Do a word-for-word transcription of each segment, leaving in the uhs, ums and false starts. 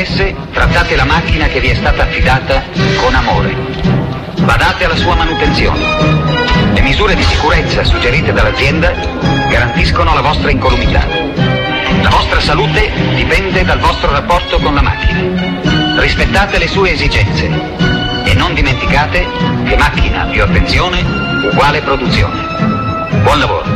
interesse, trattate la macchina che vi è stata affidata con amore. Badate alla sua manutenzione. Le misure di sicurezza suggerite dall'azienda garantiscono la vostra incolumità. La vostra salute dipende dal vostro rapporto con la macchina. Rispettate le sue esigenze e non dimenticate che macchina più attenzione uguale produzione. Buon lavoro.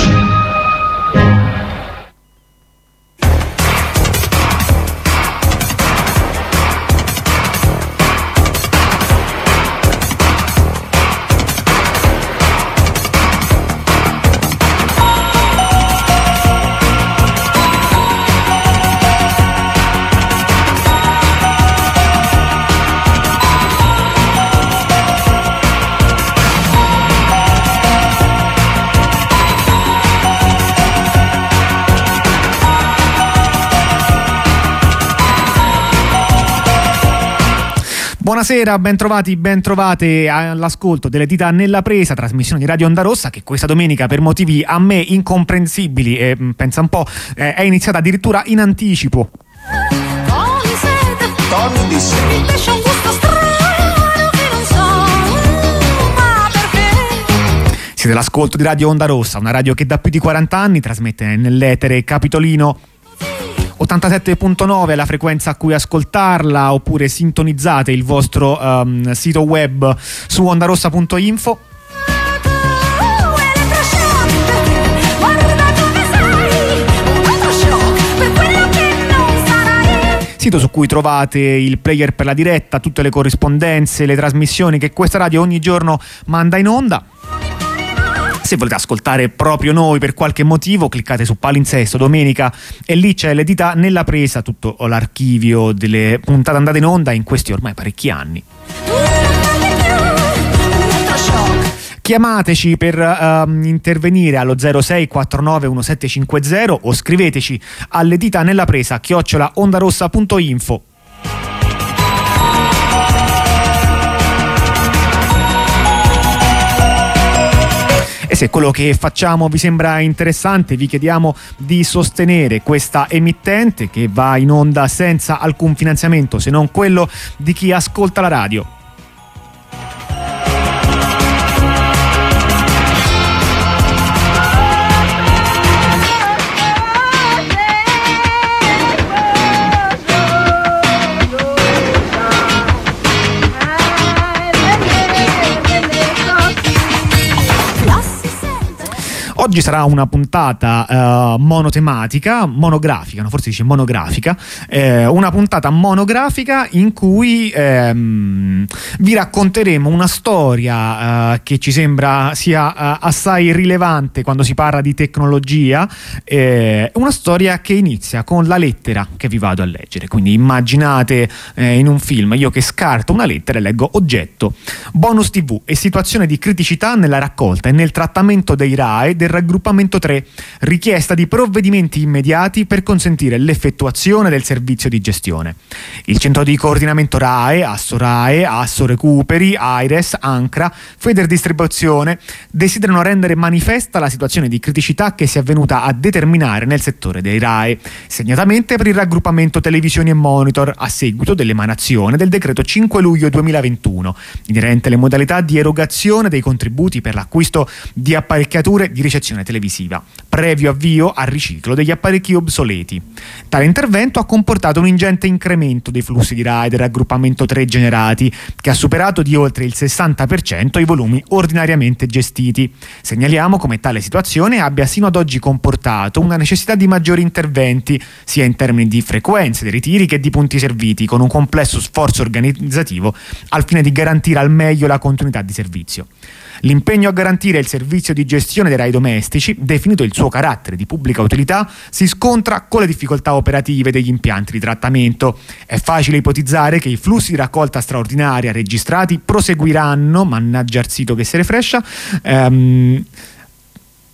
Buonasera, bentrovati, bentrovate all'ascolto delle Dita nella Presa, trasmissione di Radio Onda Rossa che questa domenica per motivi a me incomprensibili, e pensa un po', eh, è iniziata addirittura in anticipo. Tony di sete. Siete all'ascolto di Radio Onda Rossa, una radio che da più di quaranta anni trasmette nell'etere capitolino ottantasette virgola nove è la frequenza a cui ascoltarla, oppure sintonizzate il vostro um, sito web su ondarossa punto info. Sito su cui trovate il player per la diretta, tutte le corrispondenze, le trasmissioni che questa radio ogni giorno manda in onda. Se volete ascoltare proprio noi per qualche motivo, cliccate su Palinsesto Domenica e lì c'è le Dita nella Presa, tutto l'archivio delle puntate andate in onda in questi ormai parecchi anni. Chiamateci per uh, intervenire allo zero sei quattro nove uno sette cinque zero o scriveteci alle Dita nella Presa chiocciola ondarossa punto info. E se quello che facciamo vi sembra interessante, vi chiediamo di sostenere questa emittente che va in onda senza alcun finanziamento se non quello di chi ascolta la radio. Oggi sarà una puntata uh, monotematica, monografica, no, forse dice monografica, eh, una puntata monografica in cui ehm, vi racconteremo una storia uh, che ci sembra sia uh, assai rilevante quando si parla di tecnologia, eh, una storia che inizia con la lettera che vi vado a leggere. Quindi immaginate eh, in un film io che scarto una lettera e leggo oggetto, bonus tivù e situazione di criticità nella raccolta e nel trattamento dei R A E del raggruppamento tre, richiesta di provvedimenti immediati per consentire l'effettuazione del servizio di gestione. Il centro di coordinamento R A E, Asso R A E, Asso Recuperi, Aires, Ancra, Feder Distribuzione desiderano rendere manifesta la situazione di criticità che si è venuta a determinare nel settore dei R A E, segnatamente per il raggruppamento televisioni e monitor a seguito dell'emanazione del decreto cinque luglio duemilaventuno, inerente alle modalità di erogazione dei contributi per l'acquisto di apparecchiature di ricezione televisiva, previo avvio al riciclo degli apparecchi obsoleti. Tale intervento ha comportato un ingente incremento dei flussi di R A E del raggruppamento tre generati, che ha superato di oltre il sessanta per cento i volumi ordinariamente gestiti. Segnaliamo come tale situazione abbia sino ad oggi comportato una necessità di maggiori interventi, sia in termini di frequenze dei ritiri che di punti serviti, con un complesso sforzo organizzativo al fine di garantire al meglio la continuità di servizio. L'impegno a garantire il servizio di gestione dei R A E domestici, definito il suo carattere di pubblica utilità, si scontra con le difficoltà operative degli impianti di trattamento. È facile ipotizzare che i flussi di raccolta straordinaria registrati proseguiranno, mannaggia il sito che se ne frescia, ehm,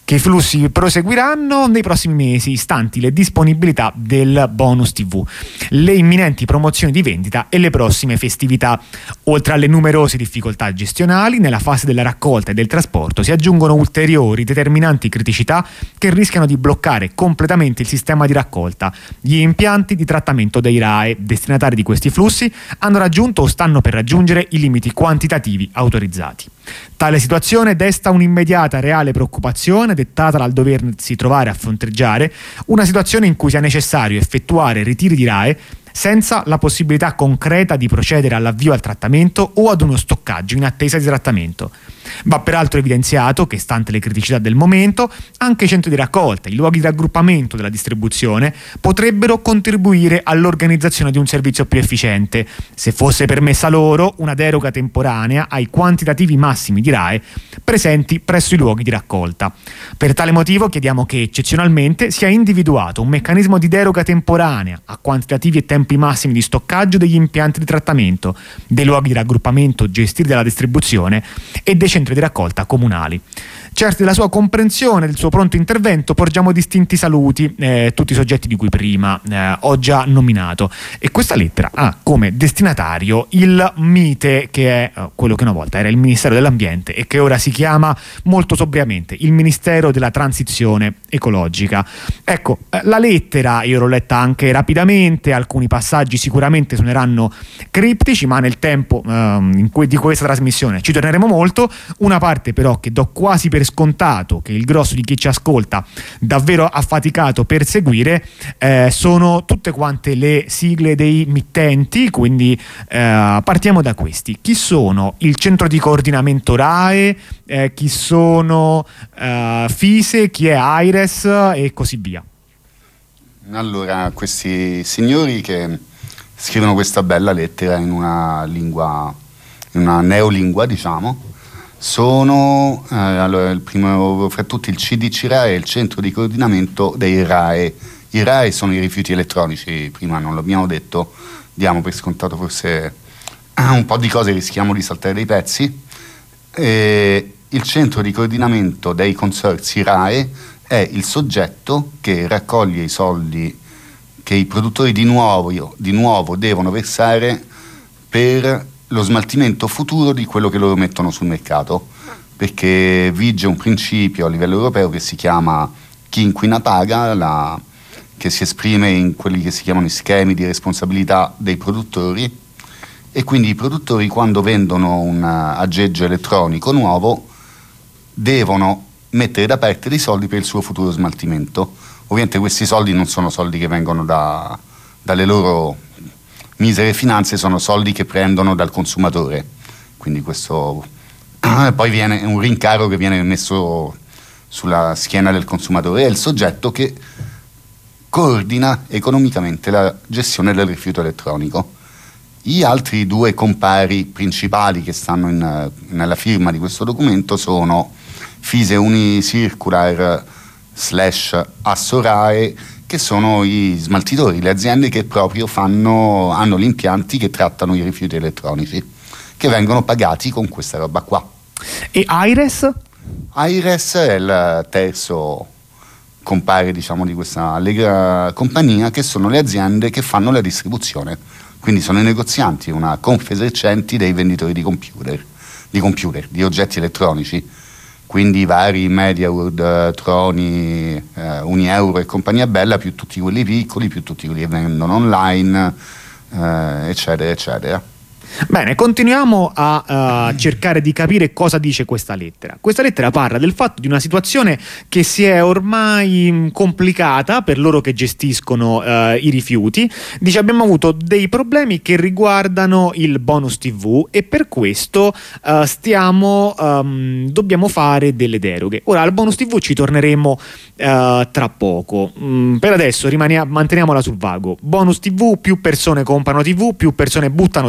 che i flussi proseguiranno nei prossimi mesi, stanti le disponibilità del bonus tivù, le imminenti promozioni di vendita e le prossime festività. Oltre alle numerose difficoltà gestionali, nella fase della raccolta e del trasporto si aggiungono ulteriori determinanti criticità che rischiano di bloccare completamente il sistema di raccolta. Gli impianti di trattamento dei R A E, destinatari di questi flussi, hanno raggiunto o stanno per raggiungere i limiti quantitativi autorizzati. Tale situazione desta un'immediata reale preoccupazione dettata dal doversi trovare a fronteggiare una situazione in cui sia necessario effettuare ritiri di R A E senza la possibilità concreta di procedere all'avvio al trattamento o ad uno stoccaggio in attesa di trattamento. Va peraltro evidenziato che, stante le criticità del momento, anche i centri di raccolta, i luoghi di raggruppamento della distribuzione potrebbero contribuire all'organizzazione di un servizio più efficiente, se fosse permessa loro una deroga temporanea ai quantitativi massimi di R A E presenti presso i luoghi di raccolta. Per tale motivo chiediamo che eccezionalmente sia individuato un meccanismo di deroga temporanea a quantitativi e tempi massimi di stoccaggio degli impianti di trattamento, dei luoghi di raggruppamento gestiti dalla distribuzione e dei centri di raccolta comunali. Certi della sua comprensione, del suo pronto intervento, porgiamo distinti saluti eh, tutti i soggetti di cui prima eh, ho già nominato, e questa lettera ha come destinatario il MITE, che è eh, quello che una volta era il Ministero dell'Ambiente e che ora si chiama molto sobriamente il Ministero della Transizione Ecologica. Ecco, eh, la lettera io l'ho letta anche rapidamente, alcuni passaggi sicuramente suoneranno criptici, ma nel tempo eh, in cui di questa trasmissione ci torneremo molto. Una parte però che do quasi per scontato che il grosso di chi ci ascolta davvero ha faticato per seguire eh, sono tutte quante le sigle dei mittenti, quindi eh, partiamo da questi. Chi sono il centro di coordinamento R A E, eh, chi sono eh, FISE, chi è AIRES e così via? Allora, questi signori che scrivono questa bella lettera in una lingua, in una neolingua, diciamo, sono eh, allora, il primo fra tutti il C D C R A E, il centro di coordinamento dei R A E. I R A E sono i rifiuti elettronici, prima non l'abbiamo detto, diamo per scontato forse un po' di cose, rischiamo di saltare dei pezzi. E il centro di coordinamento dei consorzi R A E è il soggetto che raccoglie i soldi che i produttori di nuovo, di nuovo devono versare per lo smaltimento futuro di quello che loro mettono sul mercato, perché vige un principio a livello europeo che si chiama chi inquina paga, la, che si esprime in quelli che si chiamano schemi di responsabilità dei produttori, e quindi i produttori, quando vendono un aggeggio elettronico nuovo, devono mettere da parte dei soldi per il suo futuro smaltimento. Ovviamente questi soldi non sono soldi che vengono da, dalle loro misere finanze, sono soldi che prendono dal consumatore, quindi questo poi viene un rincaro che viene messo sulla schiena del consumatore. È il soggetto che coordina economicamente la gestione del rifiuto elettronico. Gli altri due compari principali che stanno in, nella firma di questo documento sono FISE Unicircular slash Assorae, che sono i smaltitori, le aziende che proprio fanno, hanno gli impianti che trattano i rifiuti elettronici, che vengono pagati con questa roba qua. E AIRES? AIRES è il terzo compare, diciamo, di questa allegra compagnia, che sono le aziende che fanno la distribuzione, quindi sono i negozianti, una confesercenti dei venditori di computer, di computer, di oggetti elettronici, quindi i vari MediaWorld, Troni, eh, Unieuro e compagnia bella, più tutti quelli piccoli, più tutti quelli che vendono online, eh, eccetera, eccetera. Bene, continuiamo a uh, cercare di capire cosa dice questa lettera. Questa lettera parla del fatto di una situazione che si è ormai mh, complicata per loro che gestiscono uh, i rifiuti. Dice: abbiamo avuto dei problemi che riguardano il bonus tivù e per questo uh, stiamo um, dobbiamo fare delle deroghe. Ora al bonus tivù ci torneremo uh, tra poco. Mm, per adesso rimania- manteniamola sul vago. Bonus tivù, più persone comprano tivù, più persone buttano tivù.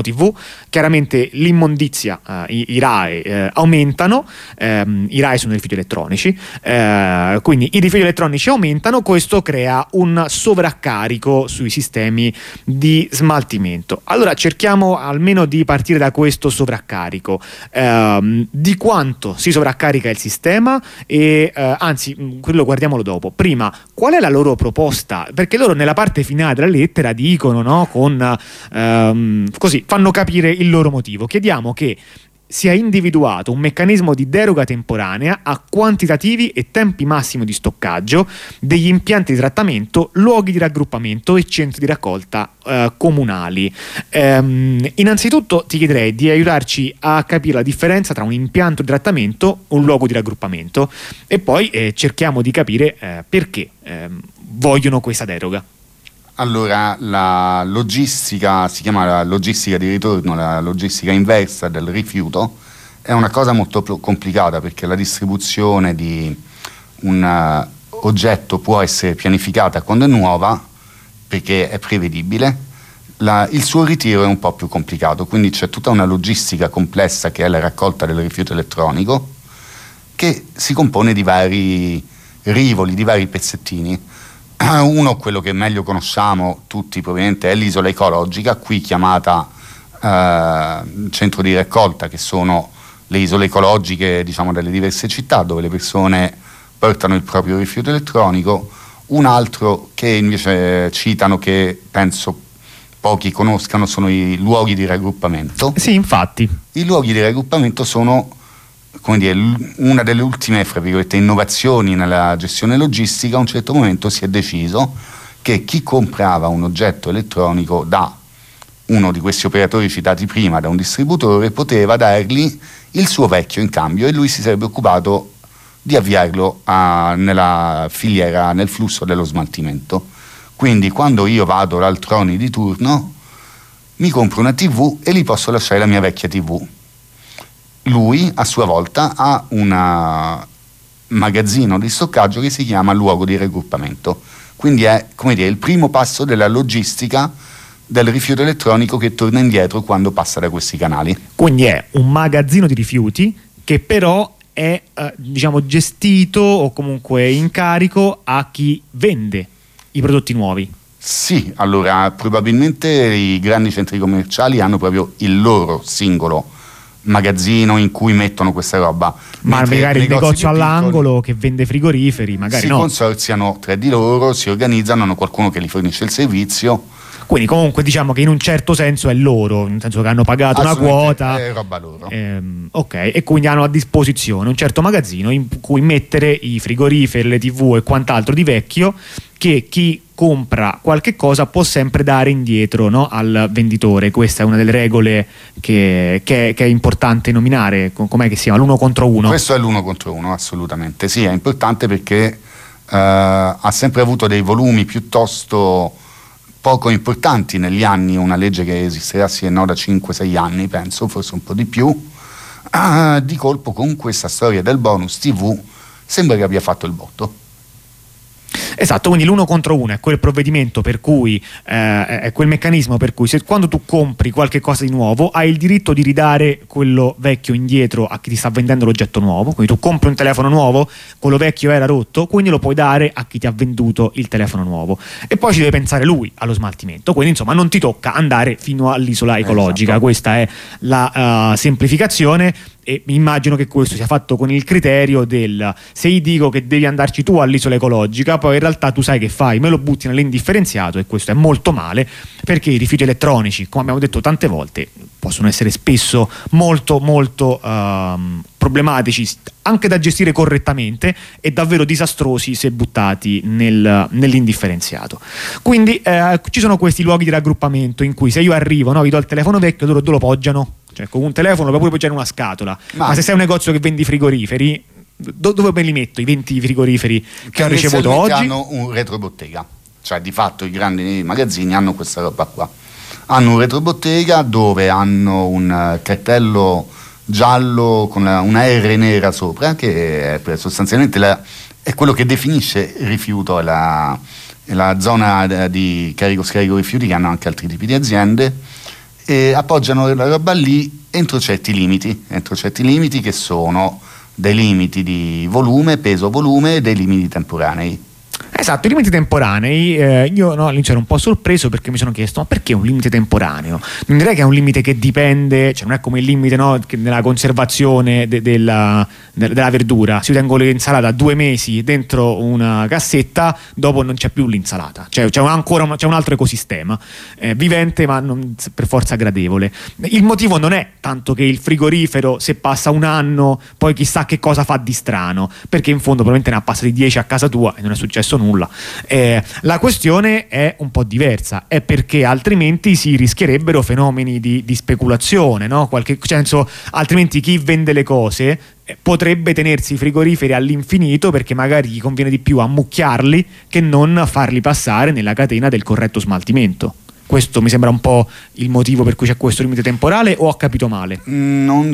chiaramente l'immondizia, eh, i, i R A E eh, aumentano, ehm, i R A E sono i rifiuti elettronici, eh, quindi i rifiuti elettronici aumentano, questo crea un sovraccarico sui sistemi di smaltimento. Allora cerchiamo almeno di partire da questo sovraccarico, ehm, di quanto si sovraccarica il sistema e eh, anzi quello guardiamolo dopo. Prima, qual è la loro proposta? Perché loro nella parte finale della lettera dicono, no, con ehm, così fanno capire il loro motivo. Chiediamo che sia individuato un meccanismo di deroga temporanea a quantitativi e tempi massimi di stoccaggio degli impianti di trattamento, luoghi di raggruppamento e centri di raccolta eh, comunali. Ehm, innanzitutto ti chiederei di aiutarci a capire la differenza tra un impianto di trattamento e un luogo di raggruppamento e poi eh, cerchiamo di capire eh, perché eh, vogliono questa deroga. Allora, la logistica, si chiama la logistica di ritorno, la logistica inversa del rifiuto, è una cosa molto complicata perché la distribuzione di un uh, oggetto può essere pianificata quando è nuova perché è prevedibile, la, il suo ritiro è un po' più complicato, quindi c'è tutta una logistica complessa che è la raccolta del rifiuto elettronico che si compone di vari rivoli, di vari pezzettini. Uno, quello che meglio conosciamo tutti probabilmente, è l'isola ecologica, qui chiamata eh, centro di raccolta, che sono le isole ecologiche, diciamo, delle diverse città dove le persone portano il proprio rifiuto elettronico. Un altro che invece citano, che penso pochi conoscano, sono i luoghi di raggruppamento. Sì, infatti. I luoghi di raggruppamento sono, come dire, una delle ultime, fra virgolette, innovazioni nella gestione logistica. A un certo momento si è deciso che chi comprava un oggetto elettronico da uno di questi operatori citati prima, da un distributore, poteva dargli il suo vecchio in cambio e lui si sarebbe occupato di avviarlo a, nella filiera, nel flusso dello smaltimento. Quindi quando io vado dal Troni di turno mi compro una tivù e gli posso lasciare la mia vecchia tivù. Lui a sua volta ha un magazzino di stoccaggio che si chiama luogo di raggruppamento, quindi è, come dire, il primo passo della logistica del rifiuto elettronico che torna indietro quando passa da questi canali. Quindi è un magazzino di rifiuti che però è eh, diciamo gestito o comunque in carico a chi vende i prodotti nuovi. Sì, allora probabilmente i grandi centri commerciali hanno proprio il loro singolo magazzino in cui mettono questa roba, ma magari il negozio all'angolo che vende frigoriferi magari si no. consorziano tra di loro, si organizzano, hanno qualcuno che gli fornisce il servizio, quindi comunque diciamo che in un certo senso è loro, nel senso che hanno pagato una quota, è roba loro. Ehm, ok, e quindi hanno a disposizione un certo magazzino in cui mettere i frigoriferi, le tivù e quant'altro di vecchio che chi compra qualche cosa può sempre dare indietro, no, al venditore. Questa è una delle regole che, che, che è importante nominare. Com'è che si chiama? L'uno contro uno. Questo è l'uno contro uno, assolutamente. Sì, è importante perché eh, ha sempre avuto dei volumi piuttosto poco importanti negli anni, una legge che esisterà sì e no da cinque sei anni, penso, forse un po' di più. Ah, di colpo con questa storia del bonus tivù sembra che abbia fatto il botto. Esatto, quindi l'uno contro uno è quel provvedimento per cui eh, è quel meccanismo per cui se quando tu compri qualche cosa di nuovo hai il diritto di ridare quello vecchio indietro a chi ti sta vendendo l'oggetto nuovo. Quindi tu compri un telefono nuovo, quello vecchio era rotto, quindi lo puoi dare a chi ti ha venduto il telefono nuovo e poi ci deve pensare lui allo smaltimento, quindi insomma non ti tocca andare fino all'isola ecologica. Esatto. Questa è la uh, semplificazione. E immagino che questo sia fatto con il criterio del se io dico che devi andarci tu all'isola ecologica, poi in realtà tu sai che fai, me lo butti nell'indifferenziato, e questo è molto male perché i rifiuti elettronici, come abbiamo detto tante volte, possono essere spesso molto molto uh, problematici anche da gestire correttamente e davvero disastrosi se buttati nel, nell'indifferenziato. Quindi eh, ci sono questi luoghi di raggruppamento in cui se io arrivo, no, vi do il telefono vecchio, loro dove lo poggiano? Cioè con un telefono lo puoi pure poggiare in una scatola, ma, ma se sei un negozio che vendi frigoriferi, do- dove me li metto i venti frigoriferi che ho ricevuto oggi? Hanno un retrobottega, cioè di fatto i grandi magazzini hanno questa roba qua, hanno un retrobottega dove hanno un cartello giallo con la, una R nera sopra che è sostanzialmente la, è quello che definisce il rifiuto, è la, è la zona di carico-scarico rifiuti che hanno anche altri tipi di aziende. e appoggiano la roba lì entro certi limiti, entro certi limiti che sono dei limiti di volume, peso volume e dei limiti temporanei. Esatto, i limiti temporanei, eh, io no, all'inizio ero un po' sorpreso perché mi sono chiesto ma perché un limite temporaneo? Non direi che è un limite che dipende, cioè non è come il limite, no, che nella conservazione de- della, de- della verdura, si tengono l'insalata due mesi dentro una cassetta, dopo non c'è più l'insalata, cioè c'è un, ancora un, c'è un altro ecosistema eh, vivente ma non per forza gradevole. Il motivo non è tanto che il frigorifero se passa un anno poi chissà che cosa fa di strano, perché in fondo probabilmente ne ha passati dieci a casa tua e non è successo nulla. Eh, la questione è un po' diversa, è perché altrimenti si rischierebbero fenomeni di, di speculazione, no? Qualche senso, altrimenti chi vende le cose eh, potrebbe tenersi i frigoriferi all'infinito perché magari gli conviene di più ammucchiarli che non farli passare nella catena del corretto smaltimento. Questo mi sembra un po' il motivo per cui c'è questo limite temporale, o ho capito male? Non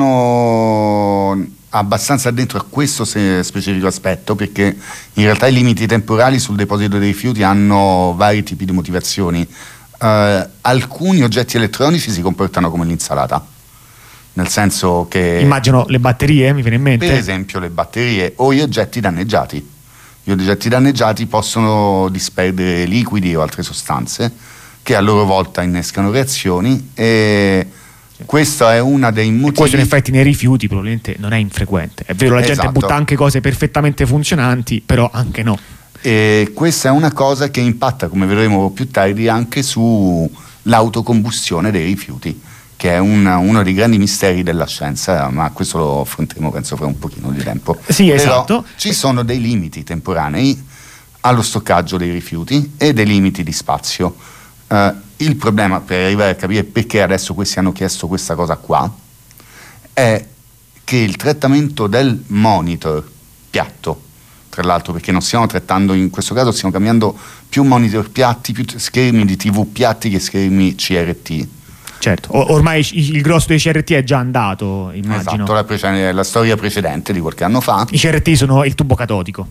sono abbastanza addentro a questo specifico aspetto, perché in realtà i limiti temporali sul deposito dei rifiuti hanno vari tipi di motivazioni. Uh, alcuni oggetti elettronici si comportano come l'insalata, nel senso che... Immagino le batterie, mi viene in mente. Per esempio le batterie o gli oggetti danneggiati. Gli oggetti danneggiati possono disperdere liquidi o altre sostanze che a loro volta innescano reazioni, e questo è una dei motivi. E questo in effetti nei rifiuti probabilmente non è infrequente. È vero, la esatto. gente butta anche cose perfettamente funzionanti, però anche no. E questa è una cosa che impatta, come vedremo più tardi, anche sull'autocombustione dei rifiuti, che è un, uno dei grandi misteri della scienza, ma questo lo affronteremo penso fra un pochino di tempo. Sì, esatto. Però ci sono dei limiti temporanei allo stoccaggio dei rifiuti e dei limiti di spazio. Uh, il problema, per arrivare a capire perché adesso questi hanno chiesto questa cosa qua, è che il trattamento del monitor piatto, tra l'altro, perché non stiamo trattando, in questo caso stiamo cambiando più monitor piatti, più schermi di tivù piatti che schermi C R T. Certo, o- ormai il grosso dei C R T è già andato, immagino. Esatto, la, prece- la storia precedente di qualche anno fa. I C R T sono il tubo catodico.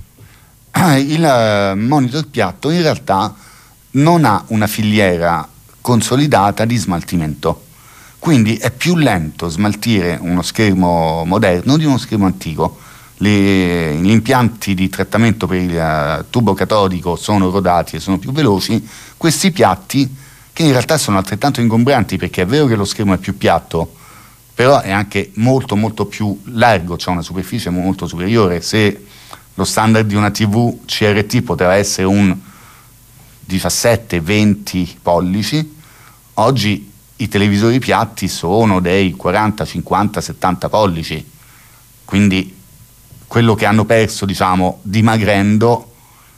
Il uh, monitor piatto in realtà non ha una filiera consolidata di smaltimento, quindi è più lento smaltire uno schermo moderno di uno schermo antico. Le, gli impianti di trattamento per il uh, tubo catodico sono rodati e sono più veloci. Questi piatti, che in realtà sono altrettanto ingombranti, perché è vero che lo schermo è più piatto, però è anche molto molto più largo, c'è una superficie molto superiore. Se lo standard di una tivù C R T poteva essere un diciassette venti pollici, oggi i televisori piatti sono dei quaranta cinquanta settanta pollici, quindi quello che hanno perso, diciamo, dimagrendo,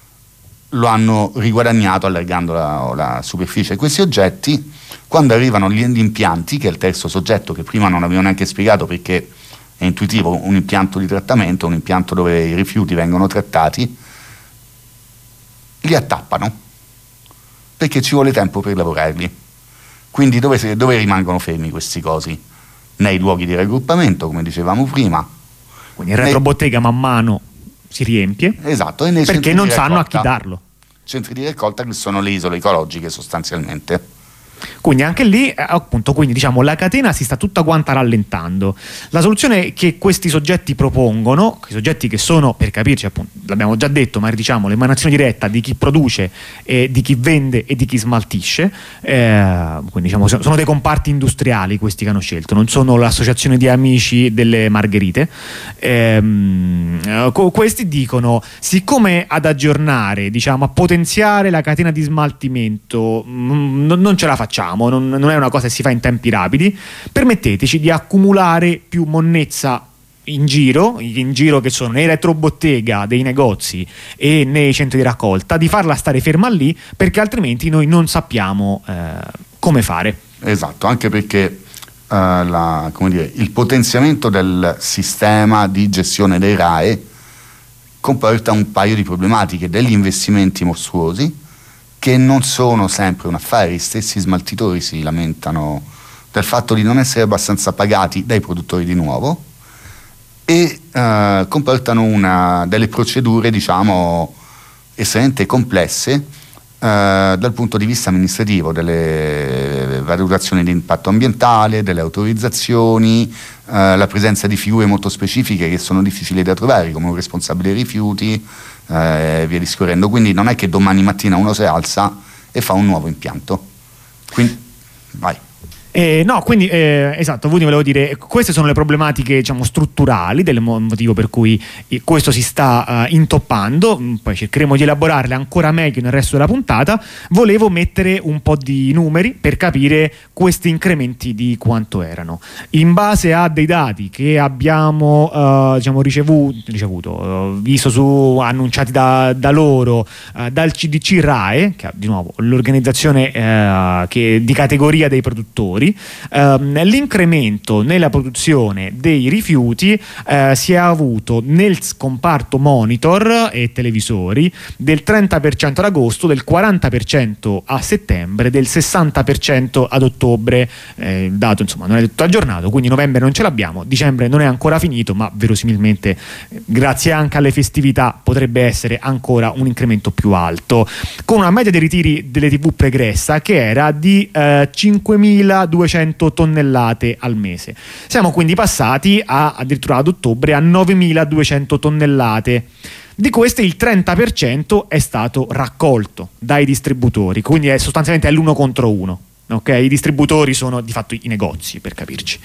lo hanno riguadagnato allargando la, la superficie. Questi oggetti, quando arrivano gli impianti, che è il terzo soggetto che prima non avevo neanche spiegato perché è intuitivo, un impianto di trattamento, un impianto dove i rifiuti vengono trattati, li attappano, perché ci vuole tempo per lavorarli. Quindi dove, dove rimangono fermi questi cosi? Nei luoghi di raggruppamento, come dicevamo prima. Quindi il retrobottega man mano si riempie. Esatto, e nei perché non sanno a chi darlo. Centri di raccolta che sono le isole ecologiche sostanzialmente. Quindi anche lì, appunto, quindi diciamo la catena si sta tutta quanta rallentando. La soluzione che questi soggetti propongono, i soggetti che sono, per capirci, appunto, l'abbiamo già detto, ma diciamo l'emanazione diretta di chi produce, eh, di chi vende e di chi smaltisce, eh, quindi diciamo sono dei comparti industriali questi che hanno scelto, non sono l'associazione di amici delle margherite. Eh, questi dicono, siccome ad aggiornare, diciamo a potenziare la catena di smaltimento mh, non, non ce la facciamo, facciamo, non, non è una cosa che si fa in tempi rapidi, permetteteci di accumulare più monnezza in giro, in giro che sono nei retrobottega dei negozi e nei centri di raccolta, di farla stare ferma lì, perché altrimenti noi non sappiamo eh, come fare. Esatto, anche perché uh, la, come dire, il potenziamento del sistema di gestione dei R A E comporta un paio di problematiche: degli investimenti mostruosi, che non sono sempre un affare. Gli stessi smaltitori si lamentano del fatto di non essere abbastanza pagati dai produttori di nuovo, e eh, comportano una, delle procedure, diciamo, estremamente complesse, dal punto di vista amministrativo, delle valutazioni di impatto ambientale, delle autorizzazioni, eh, la presenza di figure molto specifiche che sono difficili da trovare, come un responsabile rifiuti, eh, via discorrendo. Quindi non è che domani mattina uno si alza e fa un nuovo impianto. Quindi, vai. Eh, no, quindi eh, esatto, voi volevo dire, queste sono le problematiche, diciamo, strutturali, del motivo per cui questo si sta uh, intoppando. Poi cercheremo di elaborarle ancora meglio nel resto della puntata. Volevo mettere un po' di numeri per capire questi incrementi di quanto erano, in base a dei dati che abbiamo uh, diciamo ricevuto, ricevuto uh, visto su annunciati da, da loro, uh, dal C D C RAEE, che è di nuovo l'organizzazione uh, che, di categoria dei produttori. Um, l'incremento nella produzione dei rifiuti uh, si è avuto nel comparto monitor e televisori del trenta per cento ad agosto, del quaranta per cento a settembre, del sessanta per cento ad ottobre. Eh, il dato insomma non è tutto aggiornato, quindi novembre non ce l'abbiamo, dicembre non è ancora finito, ma verosimilmente eh, grazie anche alle festività potrebbe essere ancora un incremento più alto, con una media dei ritiri delle tivù pregressa che era di eh, cinquemiladuecento tonnellate al mese. Siamo quindi passati a, addirittura ad ottobre, a novemiladuecento tonnellate. Di queste il trenta per cento è stato raccolto dai distributori, quindi è sostanzialmente l'uno contro uno. Okay? I distributori sono di fatto i negozi, per capirci.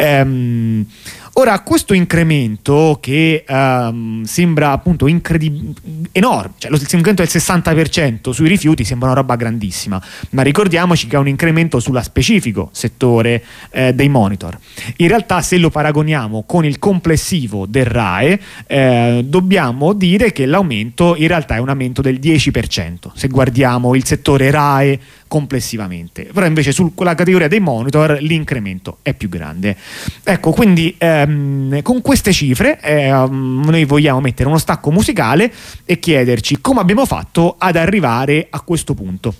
Ehm, ora, questo incremento che ehm, sembra appunto incredib- enorme, cioè l'incremento del sessanta per cento sui rifiuti sembra una roba grandissima, ma ricordiamoci che è un incremento sulla specifico settore eh, dei monitor. In realtà, se lo paragoniamo con il complessivo del RAEE, eh, dobbiamo dire che l'aumento in realtà è un aumento del dieci per cento, se guardiamo il settore RAEE complessivamente, però invece sulla categoria dei monitor l'incremento è più grande. Ecco, quindi ehm, con queste cifre ehm, noi vogliamo mettere uno stacco musicale e chiederci come abbiamo fatto ad arrivare a questo punto.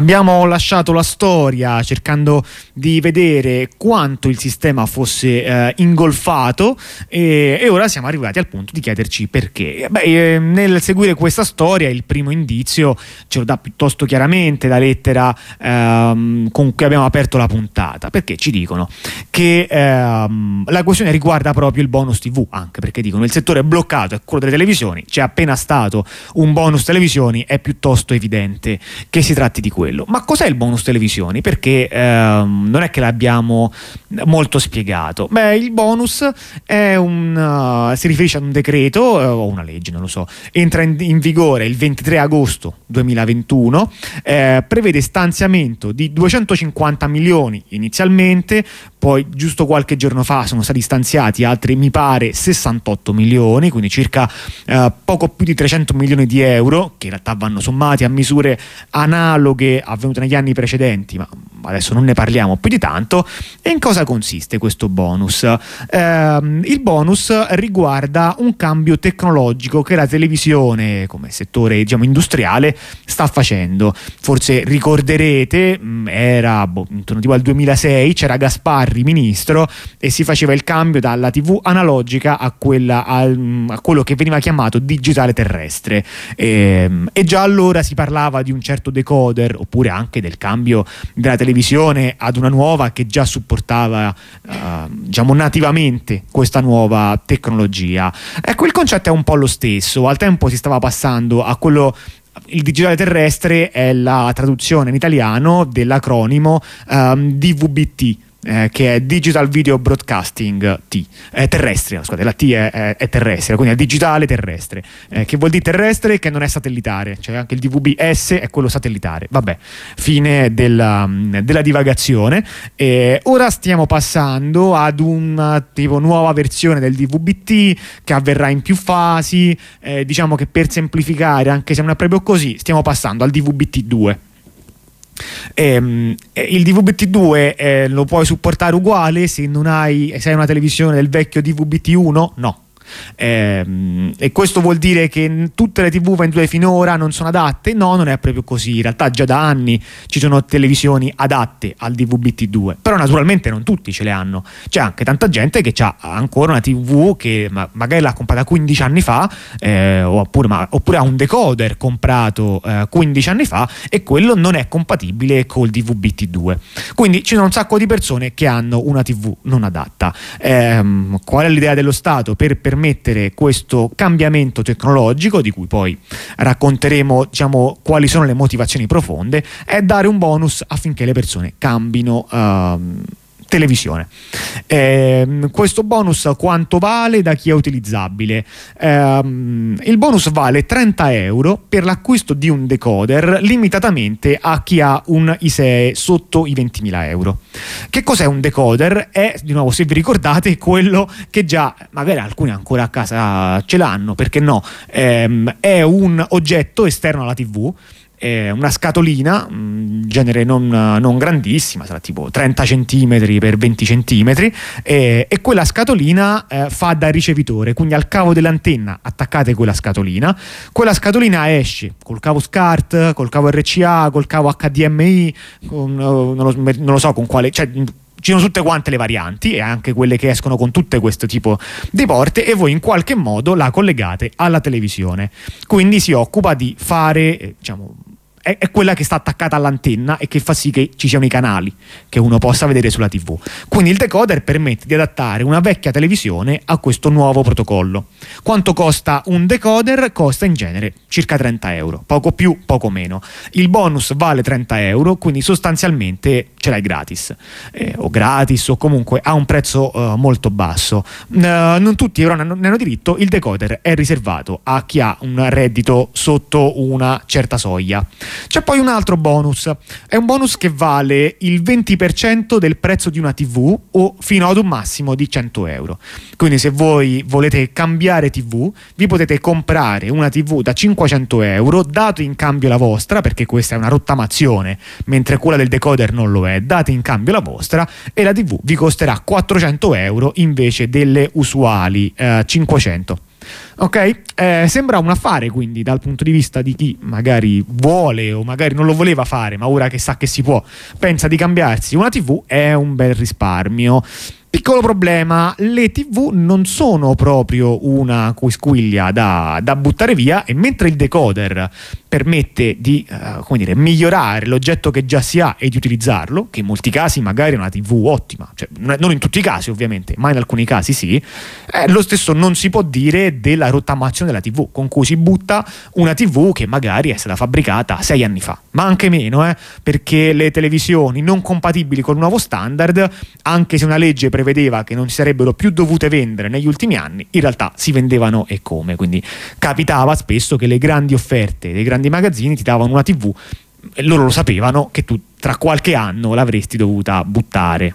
Abbiamo lasciato la storia cercando di vedere quanto il sistema fosse eh, ingolfato e, e ora siamo arrivati al punto di chiederci perché. Beh, eh, nel seguire questa storia il primo indizio ce lo dà piuttosto chiaramente la lettera ehm, con cui abbiamo aperto la puntata, perché ci dicono che ehm, la questione riguarda proprio il bonus tivù, anche perché dicono il settore bloccato è quello delle televisioni, c'è appena stato un bonus televisioni, è piuttosto evidente che si tratti di quello. Ma cos'è il bonus televisioni? Perché ehm, non è che l'abbiamo molto spiegato. Beh, il bonus è un uh, si riferisce ad un decreto uh, o una legge, non lo so, entra in, in vigore il ventitré agosto duemilaventuno, eh, prevede stanziamento di duecentocinquanta milioni inizialmente, poi giusto qualche giorno fa sono stati stanziati altri, mi pare, sessantotto milioni, quindi circa eh, poco più di trecento milioni di euro, che in realtà vanno sommati a misure analoghe avvenute negli anni precedenti, ma adesso non ne parliamo più di tanto. E in cosa consiste questo bonus? Eh, il bonus riguarda un cambio tecnologico che la televisione, come settore, diciamo, industriale, sta facendo. Forse ricorderete, era boh, intorno tipo al duemilasei, c'era Gasparri ministro e si faceva il cambio dalla tivù analogica a quella al, a quello che veniva chiamato digitale terrestre, e, e già allora si parlava di un certo decoder, oppure anche del cambio della televisione ad una nuova che già supportava uh, diciamo nativamente questa nuova tecnologia. Ecco, il concetto è un po' lo stesso. Al tempo si stava passando a quello. Il digitale terrestre è la traduzione in italiano dell'acronimo um, D V B T, eh, che è Digital Video Broadcasting T, è terrestre, scusate, la T è, è, è terrestre, quindi è digitale terrestre, eh, che vuol dire terrestre che non è satellitare, cioè anche il D V B S è quello satellitare. Vabbè, fine della, della divagazione. E ora stiamo passando ad una tipo nuova versione del D V B T che avverrà in più fasi, eh, diciamo che per semplificare, anche se non è proprio così, stiamo passando al D V B T due. Eh, il D V B T due eh, lo puoi supportare uguale se non hai, se hai una televisione del vecchio D V B T uno? No. Eh, e questo vuol dire che tutte le tivù vendute finora non sono adatte? No, non è proprio così. In realtà già da anni ci sono televisioni adatte al D V B T due, però naturalmente non tutti ce le hanno. C'è anche tanta gente che ha ancora una tivù che ma- magari l'ha comprata quindici anni fa, eh, oppure, ma- oppure ha un decoder comprato eh, quindici anni fa e quello non è compatibile col D V B T due. Quindi ci sono un sacco di persone che hanno una tivù non adatta. Eh, qual è l'idea dello Stato per permettere mettere questo cambiamento tecnologico, di cui poi racconteremo, diciamo, quali sono le motivazioni profonde, è dare un bonus affinché le persone cambino uh, televisione. Eh, questo bonus quanto vale, da chi è utilizzabile? Eh, il bonus vale trenta euro per l'acquisto di un decoder limitatamente a chi ha un I S E E sotto i ventimila euro. Che cos'è un decoder? È, di nuovo, se vi ricordate, quello che già magari alcuni ancora a casa ce l'hanno, perché no, ehm, è un oggetto esterno alla tivù, una scatolina, genere non, non grandissima, sarà tipo trenta centimetri per venti centimetri, e, e quella scatolina eh, fa da ricevitore, quindi al cavo dell'antenna attaccate quella scatolina, quella scatolina esce col cavo SCART, col cavo R C A, col cavo H D M I, con, non, lo, non lo so con quale, cioè ci sono tutte quante le varianti e anche quelle che escono con tutte questo tipo di porte, e voi in qualche modo la collegate alla televisione. Quindi si occupa di fare, eh, diciamo, è, è quella che sta attaccata all'antenna e che fa sì che ci siano i canali che uno possa vedere sulla tivù. Quindi il decoder permette di adattare una vecchia televisione a questo nuovo protocollo. Quanto costa un decoder? Costa in genere circa trenta euro, poco più, poco meno. Il bonus vale trenta euro, quindi sostanzialmente ce l'hai gratis, eh, o gratis o comunque a un prezzo uh, molto basso. Uh, non tutti però ne hanno, ne hanno diritto. Il decoder è riservato a chi ha un reddito sotto una certa soglia. C'è poi un altro bonus, è un bonus che vale il venti per cento del prezzo di una tivù o fino ad un massimo di cento euro. Quindi se voi volete cambiare tivù, vi potete comprare una tivù da cinquecento euro, dato in cambio la vostra, perché questa è una rottamazione, mentre quella del decoder non lo è, date in cambio la vostra, e la tivù vi costerà quattrocento euro invece delle usuali eh, cinquecento. Ok? Eh, sembra un affare, quindi, dal punto di vista di chi magari vuole o magari non lo voleva fare, ma ora che sa che si può, pensa di cambiarsi una tivù, è un bel risparmio. Piccolo problema, le tivù non sono proprio una quisquiglia da, da buttare via, e mentre il decoder permette di uh, come dire, migliorare l'oggetto che già si ha e di utilizzarlo, che in molti casi magari è una tivù ottima, cioè, non in tutti i casi ovviamente, ma in alcuni casi sì, eh, lo stesso non si può dire della rottamazione della tivù, con cui si butta una tivù che magari è stata fabbricata sei anni fa, ma anche meno, eh, perché le televisioni non compatibili con il nuovo standard, anche se una legge prevedeva che non si sarebbero più dovute vendere negli ultimi anni, in realtà si vendevano e come, quindi capitava spesso che le grandi offerte dei grandi magazzini ti davano una tivù e loro lo sapevano che tu tra qualche anno l'avresti dovuta buttare.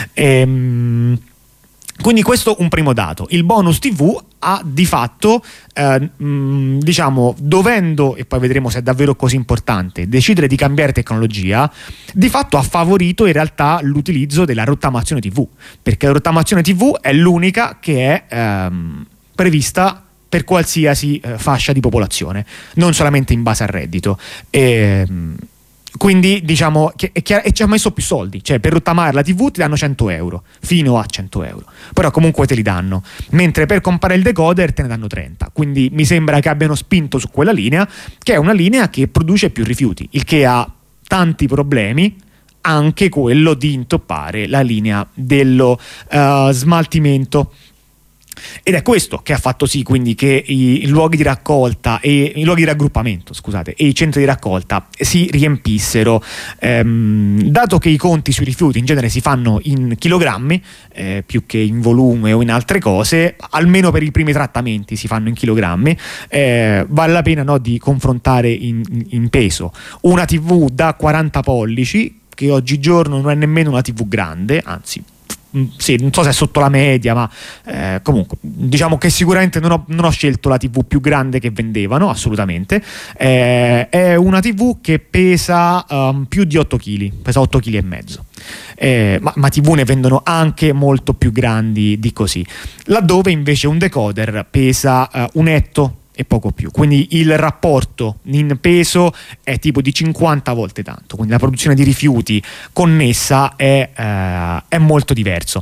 Ehm, quindi questo un primo dato. Il bonus tivù ha di fatto eh, mh, diciamo, dovendo, e poi vedremo se è davvero così importante, decidere di cambiare tecnologia, di fatto ha favorito in realtà l'utilizzo della rottamazione tivù, perché la rottamazione tivù è l'unica che è ehm, prevista per qualsiasi eh, fascia di popolazione, non solamente in base al reddito. E, quindi diciamo che è chiaro, e ci ha messo più soldi, cioè per rottamare la tivù ti danno cento euro, fino a cento euro, però comunque te li danno, mentre per comprare il decoder te ne danno trenta, quindi mi sembra che abbiano spinto su quella linea, che è una linea che produce più rifiuti, il che ha tanti problemi, anche quello di intoppare la linea dello uh, smaltimento. Ed è questo che ha fatto sì quindi che i, i luoghi di raccolta e i luoghi di raggruppamento, scusate, e i centri di raccolta si riempissero, ehm, dato che i conti sui rifiuti in genere si fanno in chilogrammi eh, più che in volume o in altre cose, almeno per i primi trattamenti si fanno in chilogrammi, eh, vale la pena, no, di confrontare in, in peso una tivù da quaranta pollici, che oggigiorno non è nemmeno una tivù grande, anzi sì, non so se è sotto la media, ma eh, comunque diciamo che sicuramente non ho, non ho scelto la tivù più grande che vendevano, assolutamente. Eh, è una tivù che pesa um, più di otto chili, pesa otto chili e mezzo. Eh, ma, ma tivù ne vendono anche molto più grandi di così, laddove invece un decoder pesa uh, un etto e poco più, quindi il rapporto in peso è tipo di cinquanta volte tanto, quindi la produzione di rifiuti connessa è, eh, è molto diverso.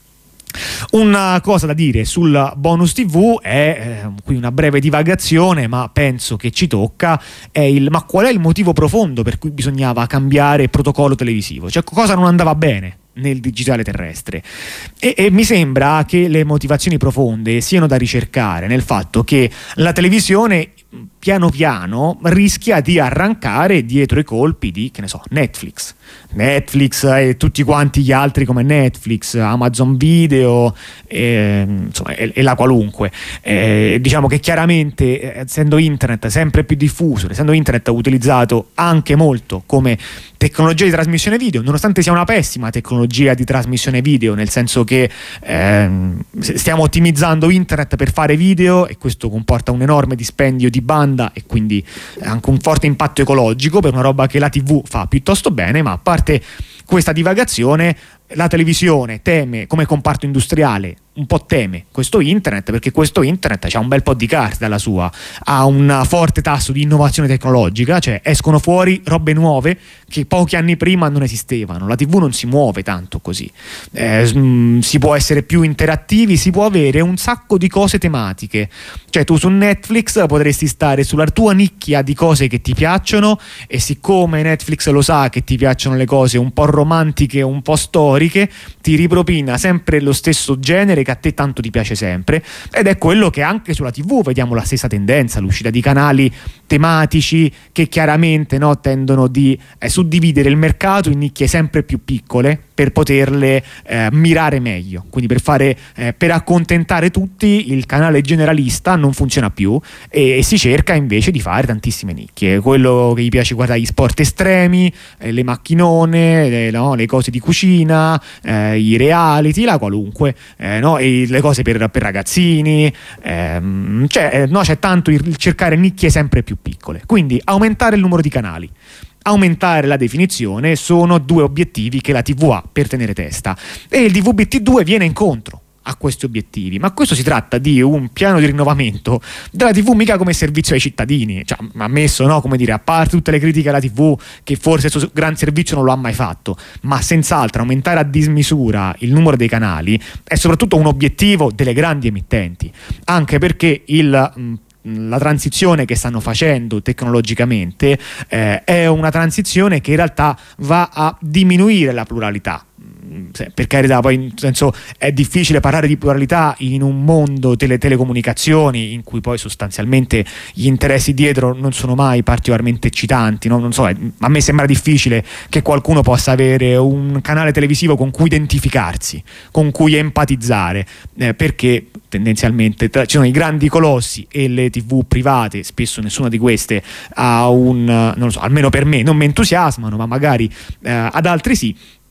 Una cosa da dire sul bonus tivù è eh, qui una breve divagazione, ma penso che ci tocca, è il ma qual è il motivo profondo per cui bisognava cambiare protocollo televisivo, cioè cosa non andava bene nel digitale terrestre, e, e mi sembra che le motivazioni profonde siano da ricercare nel fatto che la televisione piano piano rischia di arrancare dietro i colpi di, che ne so, Netflix Netflix e tutti quanti gli altri come Netflix, Amazon Video e, insomma, e, e la qualunque. Eh, diciamo che chiaramente, essendo internet sempre più diffuso, essendo internet utilizzato anche molto come tecnologia di trasmissione video, nonostante sia una pessima tecnologia di trasmissione video, nel senso che ehm, stiamo ottimizzando internet per fare video e questo comporta un enorme dispendio di banda e quindi anche un forte impatto ecologico per una roba che la tivù fa piuttosto bene. Ma a parte questa divagazione, la televisione teme, come comparto industriale, un po' teme questo internet, perché questo internet ha un bel po' di carte dalla sua, ha un forte tasso di innovazione tecnologica, cioè escono fuori robe nuove che pochi anni prima non esistevano. La tivù non si muove tanto così, eh, mh, si può essere più interattivi, si può avere un sacco di cose tematiche, cioè tu su Netflix potresti stare sulla tua nicchia di cose che ti piacciono e siccome Netflix lo sa che ti piacciono le cose un po' romantiche, un po' storiche, ti ripropina sempre lo stesso genere che a te tanto ti piace sempre, ed è quello che anche sulla tivù vediamo la stessa tendenza, l'uscita di canali tematici che chiaramente, no, tendono di eh, suddividere il mercato in nicchie sempre più piccole per poterle eh, mirare meglio, quindi per fare eh, per accontentare tutti il canale generalista non funziona più e, e si cerca invece di fare tantissime nicchie, quello che gli piace guardare gli sport estremi, eh, le macchinone, le, no, le cose di cucina, eh, i reality, la qualunque, eh, no, e le cose per, per ragazzini, ehm, cioè, no, c'è tanto il, il cercare nicchie sempre più piccole, quindi aumentare il numero di canali, aumentare la definizione sono due obiettivi che la tivù ha per tenere testa e il D V B T due viene incontro a questi obiettivi, ma questo si tratta di un piano di rinnovamento della tivù mica come servizio ai cittadini, cioè, ammesso, no, come dire, a parte tutte le critiche alla tivù che forse il suo gran servizio non lo ha mai fatto, ma senz'altro aumentare a dismisura il numero dei canali è soprattutto un obiettivo delle grandi emittenti, anche perché il mh, la transizione che stanno facendo tecnologicamente eh, è una transizione che in realtà va a diminuire la pluralità. Per carità, poi in senso è difficile parlare di pluralità in un mondo delle telecomunicazioni in cui poi sostanzialmente gli interessi dietro non sono mai particolarmente eccitanti, no? Non so, a me sembra difficile che qualcuno possa avere un canale televisivo con cui identificarsi, con cui empatizzare, eh, perché tendenzialmente tra, ci sono i grandi colossi e le tivù private, spesso nessuna di queste ha un, non lo so, almeno per me non mi entusiasmano, ma magari eh, ad altri sì.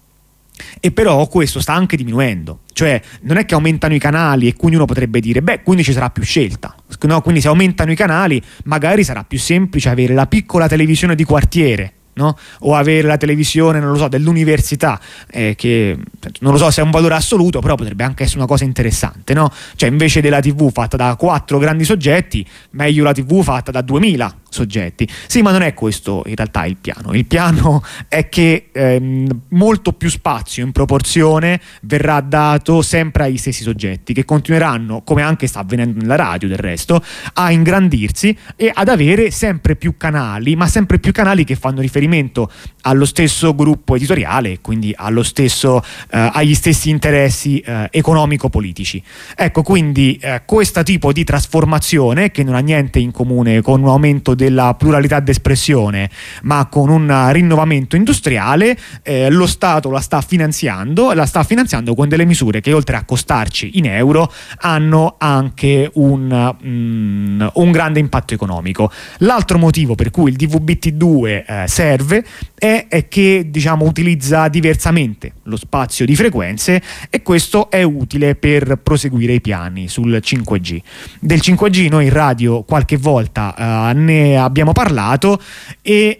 E però questo sta anche diminuendo, cioè non è che aumentano i canali e quindi uno potrebbe dire beh, quindi ci sarà più scelta, no? Quindi se aumentano i canali magari sarà più semplice avere la piccola televisione di quartiere, no? O avere la televisione, non lo so, dell'università, eh, che non lo so se è un valore assoluto, però potrebbe anche essere una cosa interessante, no? Cioè invece della tivù fatta da quattro grandi soggetti, meglio la tivù fatta da duemila soggetti. Sì, ma non è questo in realtà il piano. Il piano è che ehm, molto più spazio in proporzione verrà dato sempre agli stessi soggetti, che continueranno, come anche sta avvenendo nella radio del resto, a ingrandirsi e ad avere sempre più canali, ma sempre più canali che fanno riferimento allo stesso gruppo editoriale, quindi allo stesso, eh, agli stessi interessi eh, economico-politici. Ecco, quindi eh, questo tipo di trasformazione, che non ha niente in comune con un aumento della pluralità d'espressione, ma con un rinnovamento industriale, eh, lo Stato la sta finanziando, la sta finanziando con delle misure che oltre a costarci in euro hanno anche un, mm, un grande impatto economico. L'altro motivo per cui il D V B T due eh, serve è, è che diciamo utilizza diversamente lo spazio di frequenze, e questo è utile per proseguire i piani sul cinque G. Del cinque G noi in radio qualche volta eh, ne abbiamo parlato e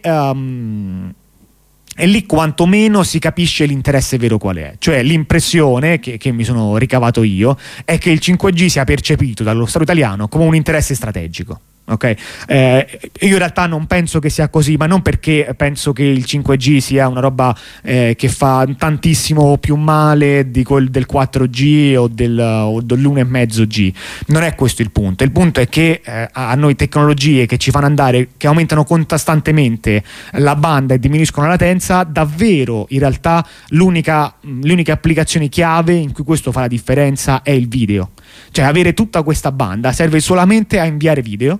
um, e lì quantomeno si capisce l'interesse vero qual è, cioè l'impressione che, che mi sono ricavato io è che il cinque G sia percepito dallo Stato italiano come un interesse strategico. Ok, eh, io in realtà non penso che sia così, ma non perché penso che il cinque G sia una roba eh, che fa tantissimo più male di quel del quattro G o, del, o dell'uno e mezzo G. Non è questo il punto. Il punto è che eh, a noi tecnologie che ci fanno andare, che aumentano costantemente la banda e diminuiscono la latenza, davvero in realtà l'unica, le uniche applicazioni chiave in cui questo fa la differenza è il video. Cioè avere tutta questa banda serve solamente a inviare video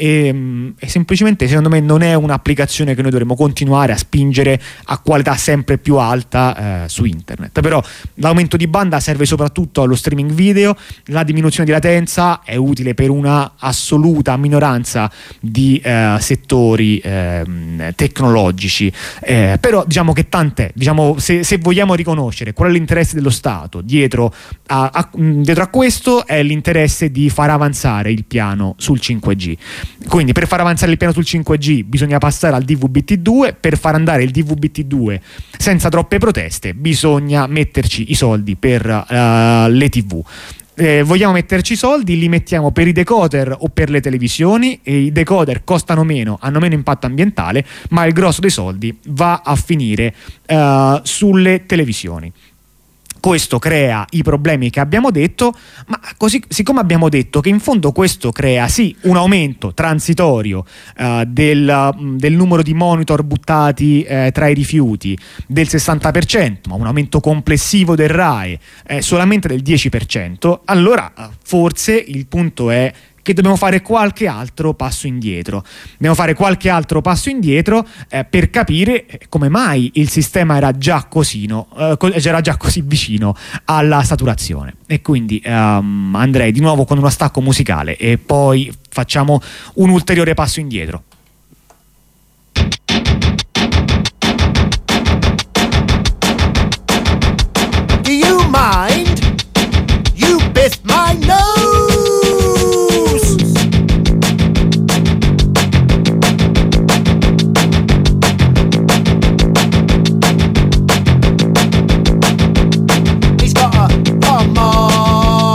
e, e semplicemente secondo me non è un'applicazione che noi dovremmo continuare a spingere a qualità sempre più alta eh, su internet. Però l'aumento di banda serve soprattutto allo streaming video, la diminuzione di latenza è utile per una assoluta minoranza di eh, settori eh, tecnologici, eh, però diciamo che tant'è, diciamo, se, se vogliamo riconoscere qual è l'interesse dello Stato dietro a, a, dietro a questo, è l'interesse di far avanzare il piano sul cinque G. Quindi per far avanzare il piano sul cinque G bisogna passare al D V B T due, per far andare il D V B T due senza troppe proteste bisogna metterci i soldi per uh, le tivù. Eh, vogliamo metterci i soldi, li mettiamo per i decoder o per le televisioni, e i decoder costano meno, hanno meno impatto ambientale, ma il grosso dei soldi va a finire uh, sulle televisioni. Questo crea i problemi che abbiamo detto, ma così, siccome abbiamo detto che in fondo questo crea sì un aumento transitorio uh, del, del numero di monitor buttati eh, tra i rifiuti del sessanta per cento, ma un aumento complessivo del R A E eh, solamente del dieci per cento, allora uh, forse il punto è che dobbiamo fare qualche altro passo indietro. Dobbiamo fare qualche altro passo indietro eh, per capire come mai il sistema era già così, no? eh, era già così vicino alla saturazione. E quindi um, andrei di nuovo con uno stacco musicale e poi facciamo un ulteriore passo indietro. Do you mind? You bit my nose! He's got a come on.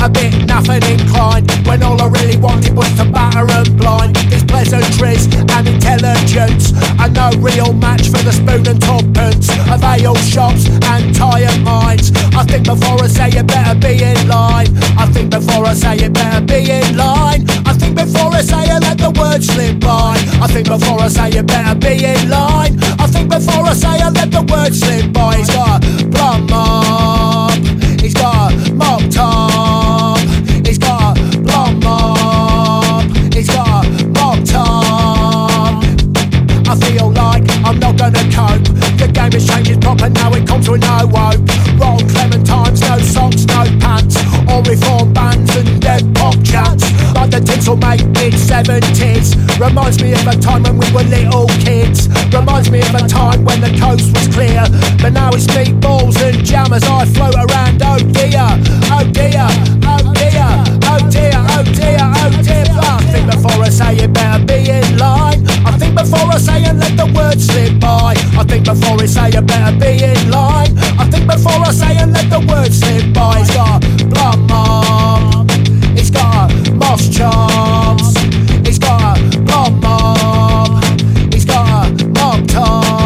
a bit nothing inclined, when all I really wanted was to batter and blind. These pleasantries and intelligence are no real match for the spoon and tuppence of ale shops and tired minds. I think before I say you better be in line. I think before I say you better be in line. I think before I say you let the words slip by. I think before I say you better be in line. I think before I say I let the words slip by. He's got a plum mop, he's got a mop top, he's got a plum mop, he's got a mop top. I feel like I'm not gonna cope. The game is changing proper now, it comes with no hope. Rotten clementines, no socks, no pants, all reform bands and dead pop chants. Like the tinsel made mid seventies. Reminds me of a time when we were little kids. Reminds me of a time when the coast was clear. But now it's meatballs and jam as I float around. Oh dear, oh dear, oh dear, oh dear, oh dear, oh dear. I think before I say it better be in line. I think before I say and let the words slip by. I think before I say you better be in line. I think before I say and let the words slip by. He's got a blood mop, he's got a moss chops, he's got a blood mop, he's got a mop top.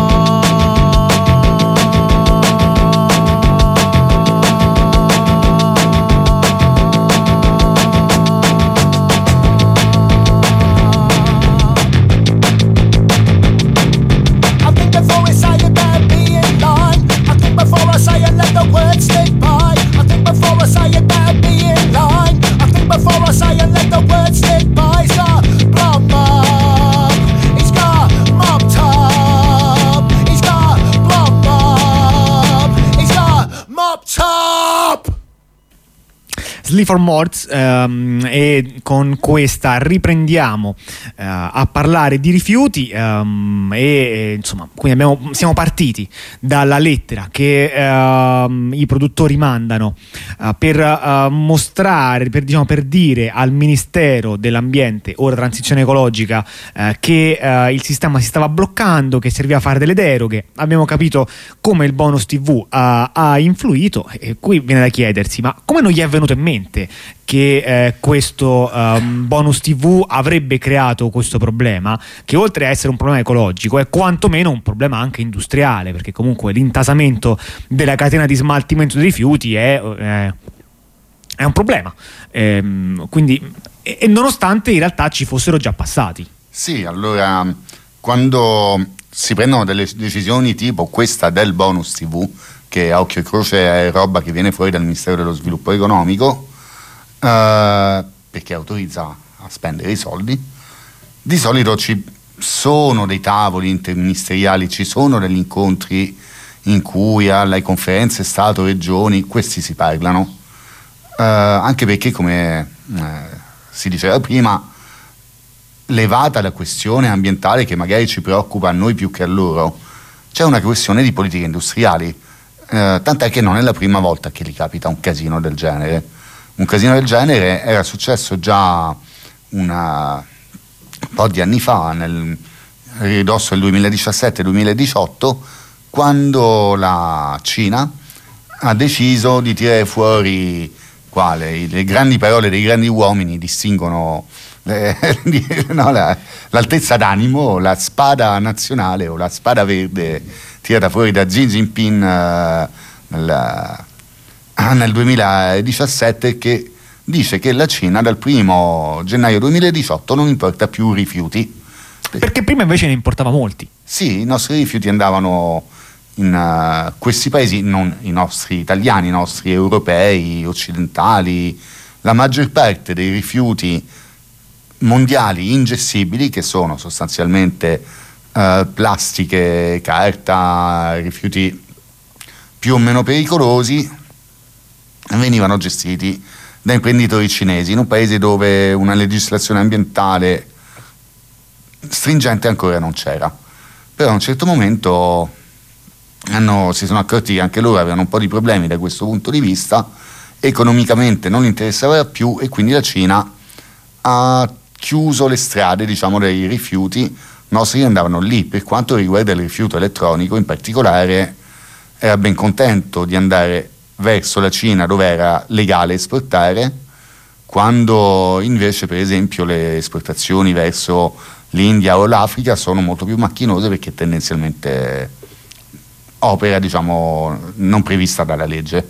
Words slip by. I think before I say it better be in line. I think before I say and let the words slip by. He's got blood mop, he's got mop top, he's got blood mop, he's got mop top. Sleaford Mods, ehm, e con questa riprendiamo eh, a parlare di rifiuti ehm, e, e insomma quindi abbiamo, siamo partiti dalla lettera che ehm, i produttori mandano eh, per eh, mostrare, per, diciamo, per dire al Ministero dell'Ambiente o della Transizione Ecologica eh, che eh, il sistema si stava bloccando, che serviva a fare delle deroghe. Abbiamo capito come il bonus tivù ha, ha influito, e qui viene da chiedersi: ma come non gli è venuto in mente che eh, questo um, bonus tivù avrebbe creato questo problema, che oltre a essere un problema ecologico è quantomeno un problema anche industriale, perché comunque l'intasamento della catena di smaltimento dei rifiuti è, è, è un problema, ehm, quindi e, e nonostante in realtà ci fossero già passati. Sì, allora quando si prendono delle decisioni tipo questa del bonus tivù, che a occhio e croce è roba che viene fuori dal Ministero dello Sviluppo Economico, Uh, perché autorizza a spendere i soldi, di solito ci sono dei tavoli interministeriali, ci sono degli incontri in cui alle conferenze Stato-Regioni questi si parlano, uh, anche perché come uh, si diceva prima, levata la questione ambientale che magari ci preoccupa a noi più che a loro, c'è una questione di politiche industriali, uh, tant'è che non è la prima volta che gli capita un casino del genere. Un casino del genere era successo già una, un po' di anni fa, nel ridosso del duemiladiciassette duemiladiciotto, quando la Cina ha deciso di tirare fuori quale, le grandi parole dei grandi uomini distinguono eh, no, la, l'altezza d'animo, la spada nazionale o la spada verde tirata fuori da Xi Jinping eh, nella nel duemiladiciassette, che dice che la Cina dal primo gennaio duemiladiciotto non importa più rifiuti. Perché prima invece ne importava molti. Sì, i nostri rifiuti andavano in uh, questi paesi, non i nostri italiani, i nostri europei, occidentali. La maggior parte dei rifiuti mondiali ingestibili, che sono sostanzialmente uh, plastiche, carta, rifiuti più o meno pericolosi, venivano gestiti da imprenditori cinesi in un paese dove una legislazione ambientale stringente ancora non c'era. Però a un certo momento hanno, si sono accorti che anche loro avevano un po' di problemi da questo punto di vista, economicamente non interessava più, e quindi la Cina ha chiuso le strade, diciamo, dei rifiuti nostri che andavano lì. Per quanto riguarda il rifiuto elettronico in particolare, era ben contento di andare verso la Cina, dove era legale esportare, quando invece per esempio le esportazioni verso l'India o l'Africa sono molto più macchinose, perché tendenzialmente opera, diciamo, non prevista dalla legge.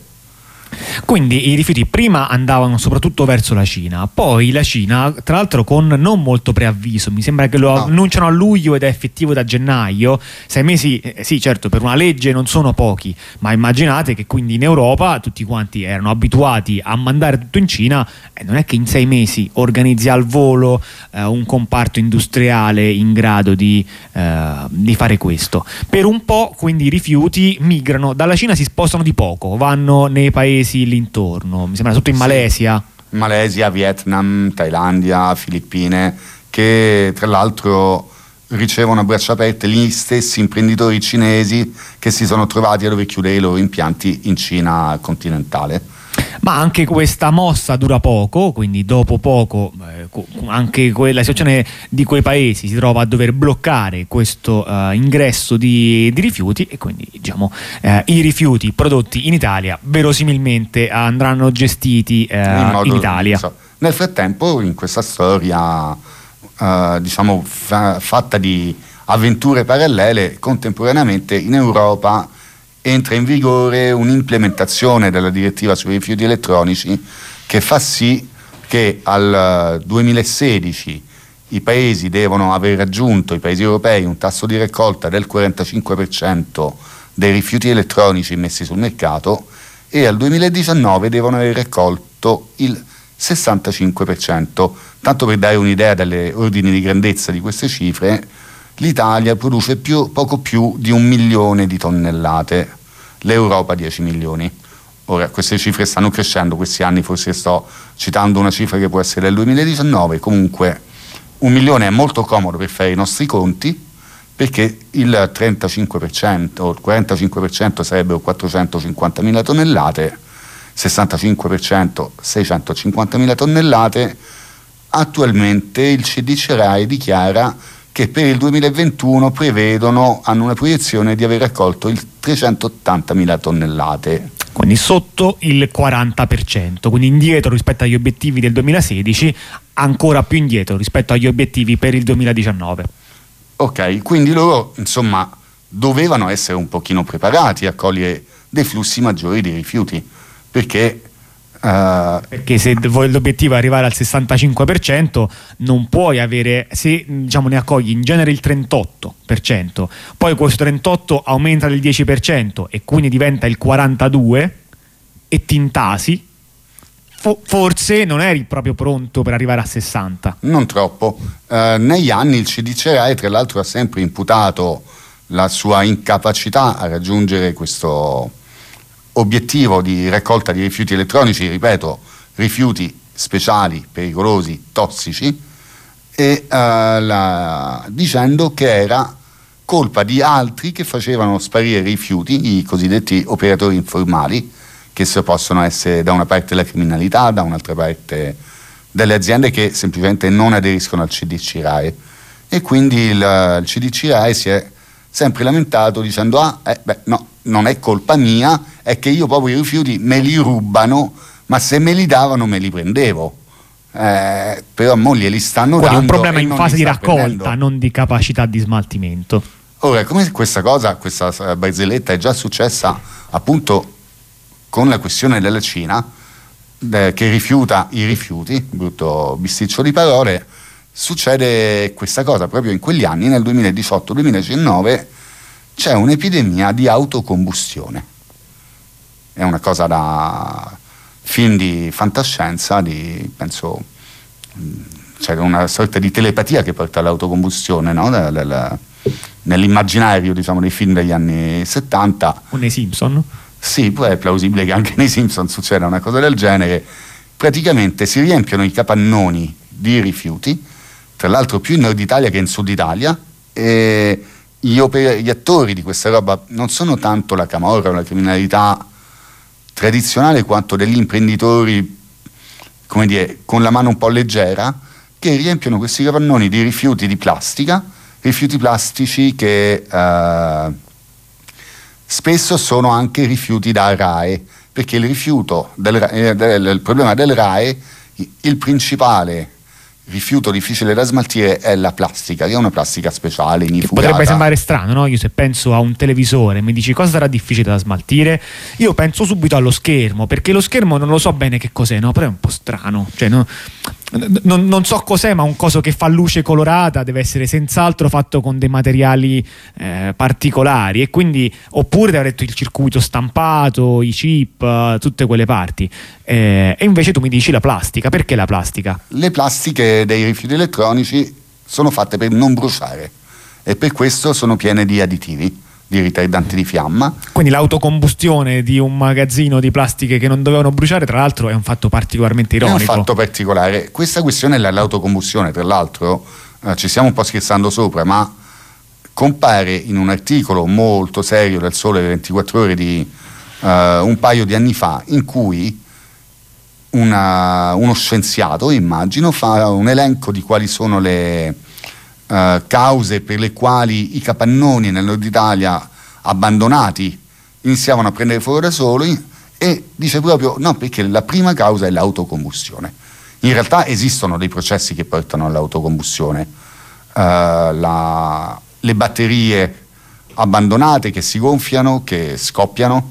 Quindi i rifiuti prima andavano soprattutto verso la Cina, poi la Cina, tra l'altro con non molto preavviso, mi sembra che lo No. annunciano a luglio ed è effettivo da gennaio, sei mesi, eh, sì certo per una legge non sono pochi, ma immaginate che quindi in Europa tutti quanti erano abituati a mandare tutto in Cina, e non è che in sei mesi organizzi al volo eh, un comparto industriale in grado di, eh, di fare questo. Per un po' quindi i rifiuti migrano, dalla Cina si spostano di poco, vanno nei paesi l'intorno, mi sembra tutto in Sì. Malesia. Malesia, Vietnam, Thailandia, Filippine, che tra l'altro ricevono a braccia aperte gli stessi imprenditori cinesi che si sono trovati a dover chiudere i loro impianti in Cina continentale. Ma anche questa mossa dura poco, quindi dopo poco eh, co- anche quella situazione di quei paesi si trova a dover bloccare questo eh, ingresso di, di rifiuti, e quindi diciamo eh, i rifiuti prodotti in Italia verosimilmente andranno gestiti eh, in, modo, in Italia. So. Nel frattempo, in questa storia eh, diciamo fa- fatta di avventure parallele, contemporaneamente in Europa entra in vigore un'implementazione della direttiva sui rifiuti elettronici che fa sì che al duemilasedici i paesi devono aver raggiunto, i paesi europei, un tasso di raccolta del quarantacinque per cento dei rifiuti elettronici messi sul mercato, e al duemiladiciannove devono aver raccolto il sessantacinque per cento. Tanto per dare un'idea delle ordini di grandezza di queste cifre, l'Italia produce più, poco più di un milione di tonnellate, l'Europa dieci milioni. Ora, queste cifre stanno crescendo questi anni, forse sto citando una cifra che può essere del duemiladiciannove, comunque un milione è molto comodo per fare i nostri conti, perché il trentacinque per cento o il quarantacinque per cento sarebbero quattrocentocinquantamila tonnellate, sessantacinque per cento seicentocinquantamila tonnellate. Attualmente il C D C R A E dichiara che per il duemilaventuno prevedono, hanno una proiezione di aver raccolto il trecentottantamila tonnellate. Quindi sotto il quaranta per cento, quindi indietro rispetto agli obiettivi del duemilasedici, ancora più indietro rispetto agli obiettivi per il duemiladiciannove. Ok, quindi loro insomma dovevano essere un pochino preparati a cogliere dei flussi maggiori di rifiuti, perché Uh, perché se vuoi l'obiettivo è arrivare al sessantacinque per cento non puoi avere, se diciamo ne accogli in genere il trentotto per cento, poi questo trentotto aumenta del dieci per cento e quindi diventa il quarantadue per cento e ti intasi, fo- forse non eri proprio pronto per arrivare a sessanta. Non troppo. Uh, negli anni il C D C R A E tra l'altro ha sempre imputato la sua incapacità a raggiungere questo obiettivo di raccolta di rifiuti elettronici, ripeto, rifiuti speciali, pericolosi, tossici, e uh, la, dicendo che era colpa di altri che facevano sparire rifiuti, i cosiddetti operatori informali, che se possono essere da una parte la criminalità, da un'altra parte delle aziende che semplicemente non aderiscono al C D C R A E. E quindi il, il C D C R A E si è sempre lamentato dicendo ah, eh, beh, no, non è colpa mia, è che io proprio i rifiuti me li rubano, ma se me li davano me li prendevo. Eh, però mo glieli stanno Quindi dando. È un problema in fase di raccolta, prendendo. non di capacità di smaltimento. Ora, come questa cosa, questa barzelletta è già successa appunto con la questione della Cina, eh, che rifiuta i rifiuti, brutto bisticcio di parole, succede questa cosa proprio in quegli anni, nel duemiladiciotto duemiladiciannove c'è un'epidemia di autocombustione. È una cosa da film di fantascienza, di, penso, c'è una sorta di telepatia che porta all'autocombustione, no? da, da, da, nell'immaginario, diciamo, dei film degli anni settanta. O nei Simpson? Sì, poi è plausibile che anche nei Simpson succeda una cosa del genere. Praticamente si riempiono i capannoni di rifiuti, tra l'altro più in Nord Italia che in Sud Italia, e gli, oper- gli attori di questa roba non sono tanto la camorra o la criminalità tradizionale quanto degli imprenditori, come dire, con la mano un po' leggera, che riempiono questi capannoni di rifiuti di plastica, rifiuti plastici che eh, spesso sono anche rifiuti da R A E, perché il rifiuto del, eh, del, il problema del R A E Il principale rifiuto difficile da smaltire è la plastica, che è una plastica speciale, inifugata. Potrebbe sembrare strano, no? Io se penso a un televisore mi dici cosa sarà difficile da smaltire, io penso subito allo schermo, perché lo schermo non lo so bene che cos'è, no? Però è un po' strano, cioè no? Non, non so cos'è, ma un coso che fa luce colorata deve essere senz'altro fatto con dei materiali eh, particolari, e quindi oppure deve aver detto il circuito stampato, i chip, uh, tutte quelle parti, eh, e invece tu mi dici la plastica. Perché la plastica? Le plastiche dei rifiuti elettronici sono fatte per non bruciare e per questo sono piene di additivi, di ritardanti di fiamma. Quindi l'autocombustione di un magazzino di plastiche che non dovevano bruciare, tra l'altro, è un fatto particolarmente ironico. È un fatto particolare. Questa questione dell'autocombustione, tra l'altro, eh, ci stiamo un po' scherzando sopra, ma compare in un articolo molto serio del Sole ventiquattro Ore di eh, un paio di anni fa, in cui una, uno scienziato, immagino, fa un elenco di quali sono le Uh, cause per le quali i capannoni nel nord Italia abbandonati iniziavano a prendere fuoco da soli, e dice proprio no, perché la prima causa è l'autocombustione. In realtà esistono dei processi che portano all'autocombustione, uh, la, le batterie abbandonate che si gonfiano, che scoppiano,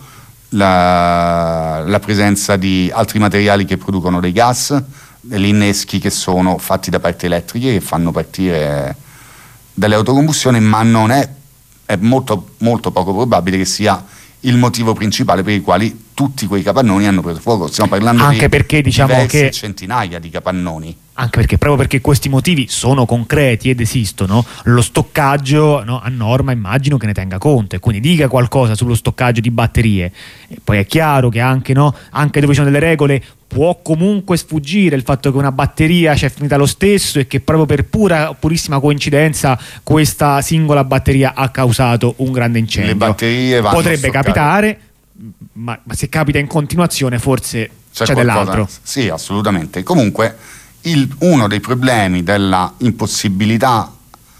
la, la presenza di altri materiali che producono dei gas, degli inneschi che sono fatti da parti elettriche che fanno partire dalle autocombustioni, ma non è, è molto, molto poco probabile che sia il motivo principale per i quali tutti quei capannoni hanno preso fuoco. Stiamo parlando anche di perché, diciamo, diverse che centinaia di capannoni. Anche perché, proprio perché questi motivi sono concreti ed esistono, lo stoccaggio, no, a norma immagino che ne tenga conto, e quindi dica qualcosa sullo stoccaggio di batterie. E poi è chiaro che anche, no, anche dove ci sono delle regole può comunque sfuggire il fatto che una batteria c'è finita lo stesso e che proprio per pura, purissima coincidenza questa singola batteria ha causato un grande incendio. Le batterie vanno potrebbe stoccate. capitare, ma, ma se capita in continuazione forse c'è, c'è dell'altro. Sì, assolutamente. Comunque il, uno dei problemi della impossibilità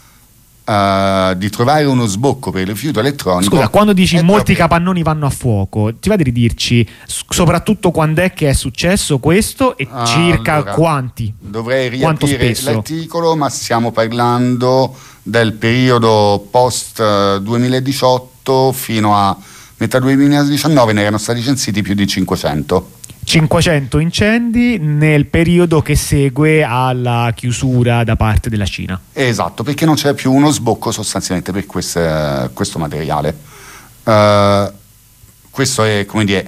uh, di trovare uno sbocco per il rifiuto elettronico. Scusa, quando dici molti proprio... capannoni vanno a fuoco, ti va di ridirci soprattutto quando è che è successo questo e ah, circa allora, quanti? Dovrei Quanto riaprire spesso? l'articolo, ma stiamo parlando del periodo post duemiladiciotto fino a metà duemiladiciannove, ne erano stati censiti più di cinquecento. cinquecento incendi nel periodo che segue alla chiusura da parte della Cina. Esatto, perché non c'è più uno sbocco sostanzialmente per queste, questo materiale. Uh, questo è, come dire,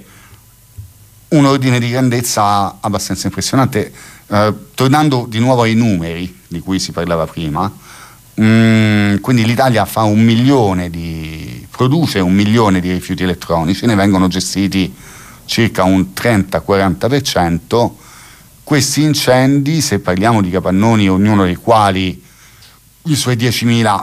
un ordine di grandezza abbastanza impressionante. Uh, tornando di nuovo ai numeri di cui si parlava prima, um, quindi l'Italia fa un milione di, produce un milione di rifiuti elettronici, ne vengono gestiti circa un trenta-quaranta per cento. Questi incendi, se parliamo di capannoni, ognuno dei quali i suoi diecimila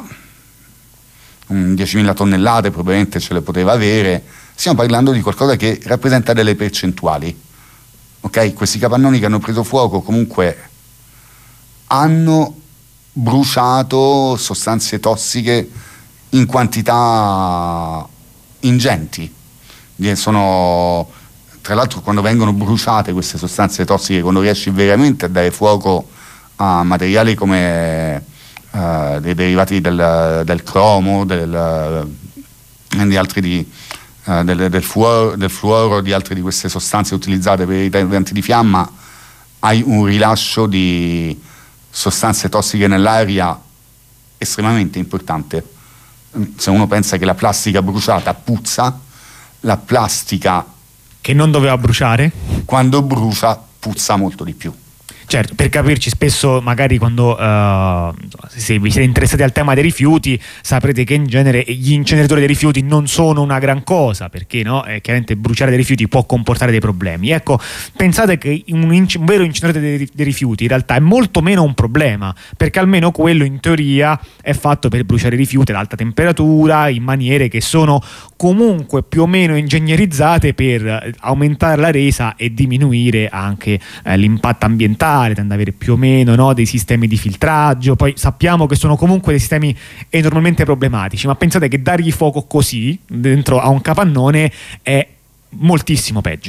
tonnellate probabilmente ce le poteva avere, stiamo parlando di qualcosa che rappresenta delle percentuali. Ok? Questi capannoni che hanno preso fuoco comunque hanno bruciato sostanze tossiche in quantità ingenti. Sono, tra l'altro, quando vengono bruciate queste sostanze tossiche, quando riesci veramente a dare fuoco a materiali come uh, dei derivati del, del cromo, del, uh, di altri di, uh, del, del, fluoro, del fluoro, di altre di queste sostanze utilizzate per i ritardanti di fiamma, hai un rilascio di sostanze tossiche nell'aria estremamente importante. Se uno pensa che la plastica bruciata puzza, la plastica che non doveva bruciare, quando brucia puzza molto di più. Certo, per capirci, spesso magari quando uh, se vi siete interessati al tema dei rifiuti saprete che in genere gli inceneritori dei rifiuti non sono una gran cosa, perché no? Eh, chiaramente bruciare dei rifiuti può comportare dei problemi. Ecco, pensate che un, inc- un vero inceneritore dei, dei rifiuti in realtà è molto meno un problema, perché almeno quello in teoria è fatto per bruciare i rifiuti ad alta temperatura, in maniere che sono comunque più o meno ingegnerizzate per aumentare la resa e diminuire anche eh, l'impatto ambientale, tende ad avere più o meno, no, dei sistemi di filtraggio. Poi sappiamo che sono comunque dei sistemi enormemente problematici, ma pensate che dargli fuoco così dentro a un capannone è moltissimo peggio.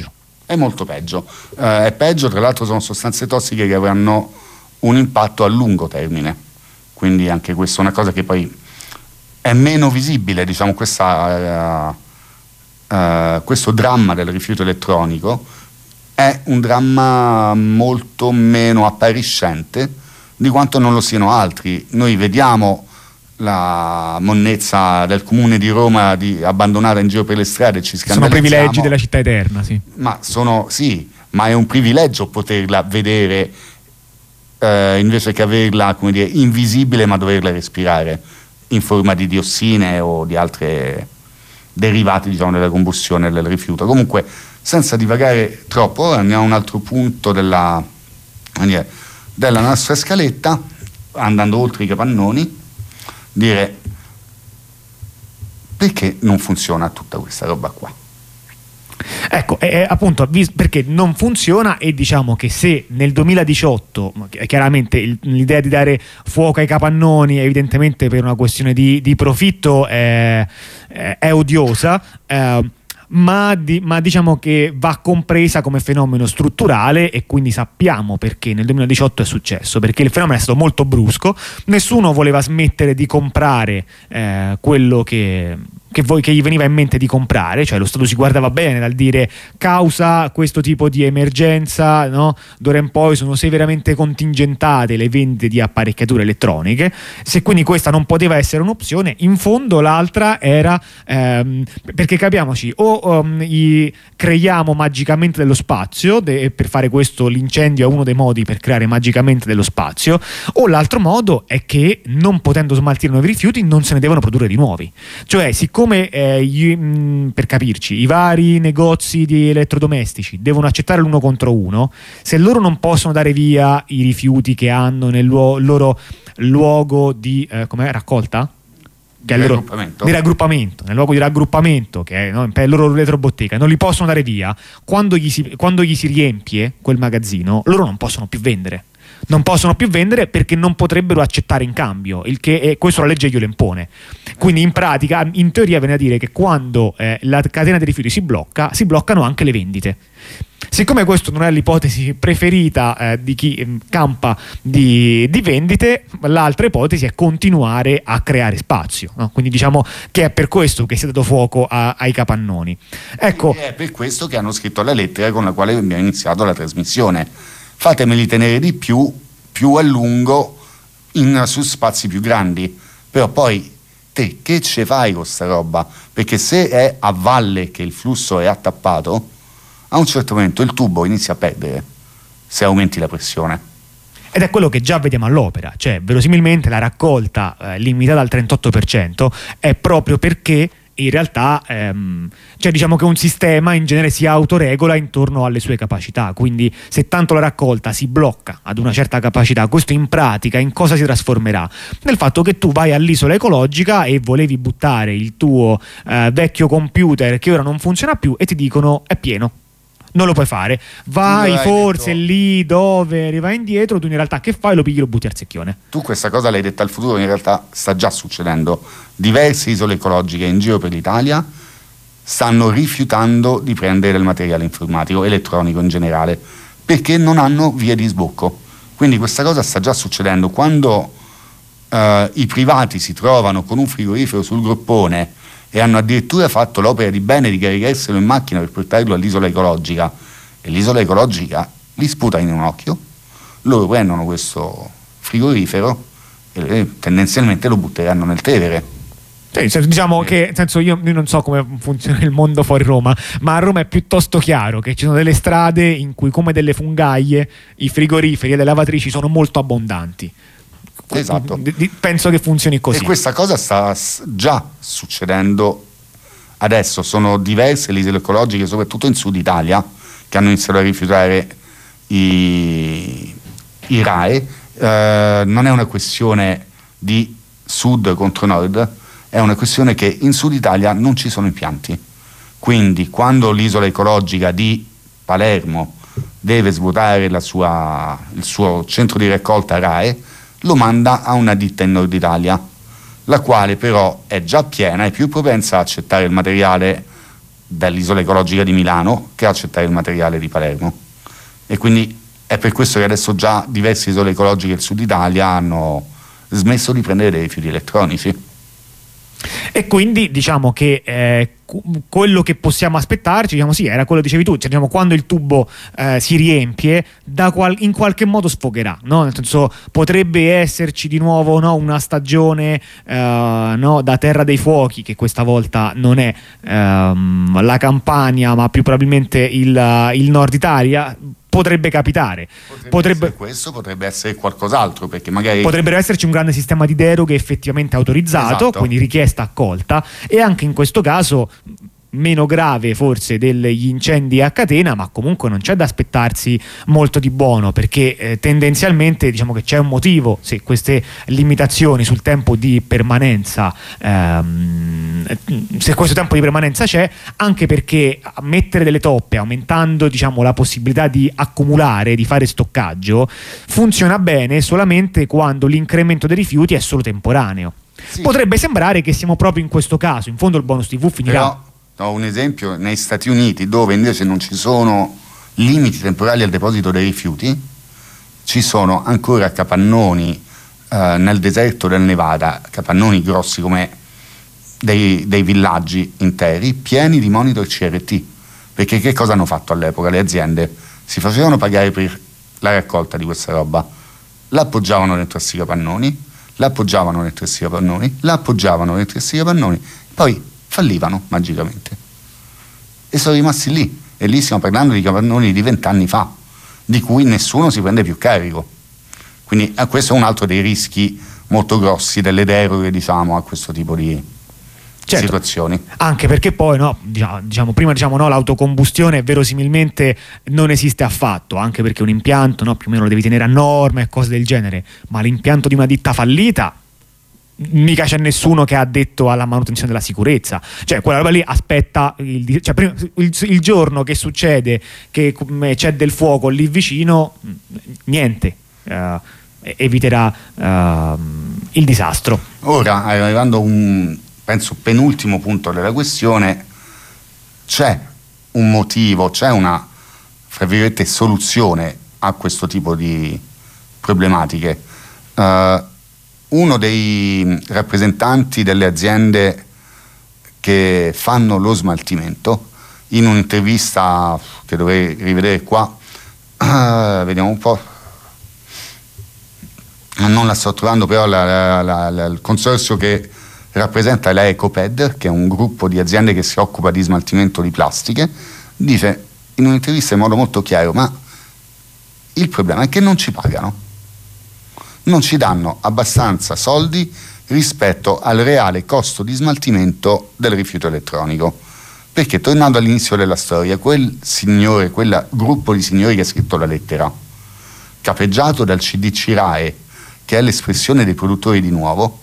è molto peggio. Eh, è peggio, tra l'altro sono sostanze tossiche che avranno un impatto a lungo termine, quindi anche questa è una cosa che poi è meno visibile, diciamo, questa, uh, uh, questo dramma del rifiuto elettronico è un dramma molto meno appariscente di quanto non lo siano altri. Noi vediamo la monnezza del comune di Roma di abbandonare in giro per le strade, ci scandalizziamo. Sono privilegi della città eterna, sì. Ma sono, sì, ma è un privilegio poterla vedere eh, invece che averla, come dire, invisibile, ma doverla respirare in forma di diossine o di altre derivati, diciamo, della combustione del rifiuto. Comunque, senza divagare troppo, andiamo a un altro punto della, della nostra scaletta, andando oltre i capannoni, dire perché non funziona tutta questa roba qua. Ecco, eh, appunto, perché non funziona, e diciamo che se nel duemiladiciotto chiaramente il, l'idea di dare fuoco ai capannoni evidentemente per una questione di, di profitto è, è, è odiosa, eh, Ma, di, ma diciamo che va compresa come fenomeno strutturale, e quindi sappiamo perché nel duemiladiciotto è successo, perché il fenomeno è stato molto brusco, nessuno voleva smettere di comprare eh, quello che, che, voi, che gli veniva in mente di comprare, cioè lo Stato si guardava bene dal dire causa questo tipo di emergenza, no? D'ora in poi sono severamente contingentate le vendite di apparecchiature elettroniche, se quindi questa non poteva essere un'opzione, in fondo l'altra era ehm, perché capiamoci, o Um, gli creiamo magicamente dello spazio, de- per fare questo l'incendio è uno dei modi per creare magicamente dello spazio, o l'altro modo è che non potendo smaltire nuovi rifiuti non se ne devono produrre di nuovi, cioè siccome eh, gli, mh, per capirci i vari negozi di elettrodomestici devono accettare l'uno contro uno, se loro non possono dare via i rifiuti che hanno nel luo- loro luogo di eh, com'è, raccolta? Che è il loro, di raggruppamento, nel luogo di raggruppamento che è, no, per la loro retrobottega, non li possono dare via, quando gli, si, quando gli si riempie quel magazzino loro non possono più vendere non possono più vendere perché non potrebbero accettare in cambio, il che è, questo la legge glielo impone, quindi in pratica in teoria viene a dire che quando eh, la catena dei rifiuti si blocca si bloccano anche le vendite. Siccome questo non è l'ipotesi preferita eh, di chi eh, campa di, di vendite, l'altra ipotesi è continuare a creare spazio, no? Quindi diciamo che è per questo che si è dato fuoco a, ai capannoni. Ecco. È per questo che hanno scritto la lettera con la quale abbiamo iniziato la trasmissione. Fatemeli tenere di più, più a lungo, in, su spazi più grandi. Però poi te che ce fai con sta roba? Perché se è a valle che il flusso è attappato, a un certo momento il tubo inizia a perdere se aumenti la pressione. Ed è quello che già vediamo all'opera, cioè verosimilmente la raccolta eh, limitata al trentotto per cento è proprio perché in realtà ehm, cioè diciamo che un sistema in genere si autoregola intorno alle sue capacità, quindi se tanto la raccolta si blocca ad una certa capacità, questo in pratica in cosa si trasformerà? Nel fatto che tu vai all'isola ecologica e volevi buttare il tuo eh, vecchio computer che ora non funziona più e ti dicono è pieno, non lo puoi fare, vai forse detto, lì dove rivai indietro, tu in realtà che fai? Lo pigli e lo butti al secchione. Tu questa cosa l'hai detta al futuro, in realtà sta già succedendo. Diverse isole ecologiche in giro per l'Italia stanno rifiutando di prendere del materiale informatico, elettronico in generale, perché non hanno vie di sbocco. Quindi questa cosa sta già succedendo. Quando eh, i privati si trovano con un frigorifero sul groppone e hanno addirittura fatto l'opera di bene di caricarselo in macchina per portarlo all'isola ecologica, e l'isola ecologica li sputa in un occhio, loro prendono questo frigorifero e tendenzialmente lo butteranno nel Tevere. Sì, diciamo eh. che nel senso io, io non so come funziona il mondo fuori Roma, ma a Roma è piuttosto chiaro che ci sono delle strade in cui, come delle fungaie, i frigoriferi e le lavatrici sono molto abbondanti. Esatto. Penso che funzioni così. E questa cosa sta già succedendo adesso. Sono diverse le isole ecologiche, soprattutto in Sud Italia, che hanno iniziato a rifiutare i, i R A E. Eh, non è una questione di sud contro nord, è una questione che in Sud Italia non ci sono impianti. Quindi quando l'isola ecologica di Palermo deve svuotare la sua, il suo centro di raccolta R A E, lo manda a una ditta in Nord Italia, la quale però è già piena, è più propensa a accettare il materiale dall'isola ecologica di Milano che accettare il materiale di Palermo, e quindi è per questo che adesso già diverse isole ecologiche del sud Italia hanno smesso di prendere dei rifiuti elettronici. E quindi diciamo che eh, quello che possiamo aspettarci, diciamo, sì, era quello che dicevi tu, cioè, diciamo, quando il tubo eh, si riempie, da qual- in qualche modo sfogherà, no? Nel senso, potrebbe esserci di nuovo, no, una stagione eh, no, da terra dei fuochi, che questa volta non è ehm, la Campania, ma più probabilmente il, il Nord Italia. Potrebbe capitare, potrebbe, potrebbe essere questo, potrebbe essere qualcos'altro, perché magari potrebbero esserci un grande sistema di deroghe effettivamente autorizzato, esatto, quindi richiesta accolta, e anche in questo caso meno grave forse degli incendi a catena, ma comunque non c'è da aspettarsi molto di buono, perché eh, tendenzialmente diciamo che c'è un motivo se queste limitazioni sul tempo di permanenza ehm, se questo tempo di permanenza c'è, anche perché mettere delle toppe aumentando diciamo la possibilità di accumulare, di fare stoccaggio, funziona bene solamente quando l'incremento dei rifiuti è solo temporaneo. Sì. Potrebbe sembrare che siamo proprio in questo caso, in fondo il bonus tivù finirà. Però, ho un esempio negli Stati Uniti, dove invece non ci sono limiti temporali al deposito dei rifiuti, ci sono ancora capannoni eh, nel deserto del Nevada, capannoni grossi come dei, dei villaggi interi, pieni di monitor C R T, perché che cosa hanno fatto all'epoca? Le aziende si facevano pagare per la raccolta di questa roba, l'appoggiavano dentro questi capannoni, l'appoggiavano dentro questi capannoni, l'appoggiavano dentro questi capannoni, poi fallivano magicamente e sono rimasti lì, e lì stiamo parlando di capannoni di vent'anni fa, di cui nessuno si prende più carico. Quindi eh, questo è un altro dei rischi molto grossi delle deroghe, diciamo, a questo tipo di certo, situazioni. Anche perché poi no, diciamo, diciamo prima diciamo no, l'autocombustione verosimilmente non esiste affatto, anche perché un impianto no, più o meno lo devi tenere a norma e cose del genere, ma l'impianto di una ditta fallita mica c'è nessuno che ha detto alla manutenzione della sicurezza, cioè quella roba lì aspetta il, cioè, prima, il, il giorno che succede che c'è del fuoco lì vicino, niente, uh, eviterà uh, il disastro. Ora, arrivando a un penso penultimo punto della questione, c'è un motivo, c'è una fra virgolette soluzione a questo tipo di problematiche. Uh, Uno dei rappresentanti delle aziende che fanno lo smaltimento, in un'intervista che dovrei rivedere qua, uh, vediamo un po', non la sto trovando, però la, la, la, la, il consorzio che rappresenta la Ecoped, che è un gruppo di aziende che si occupa di smaltimento di plastiche, dice in un'intervista in modo molto chiaro: ma il problema è che non ci pagano. Non ci danno abbastanza soldi rispetto al reale costo di smaltimento del rifiuto elettronico. Perché, tornando all'inizio della storia, quel signore, quel gruppo di signori che ha scritto la lettera, capeggiato dal C D C R A E, che è l'espressione dei produttori di nuovo,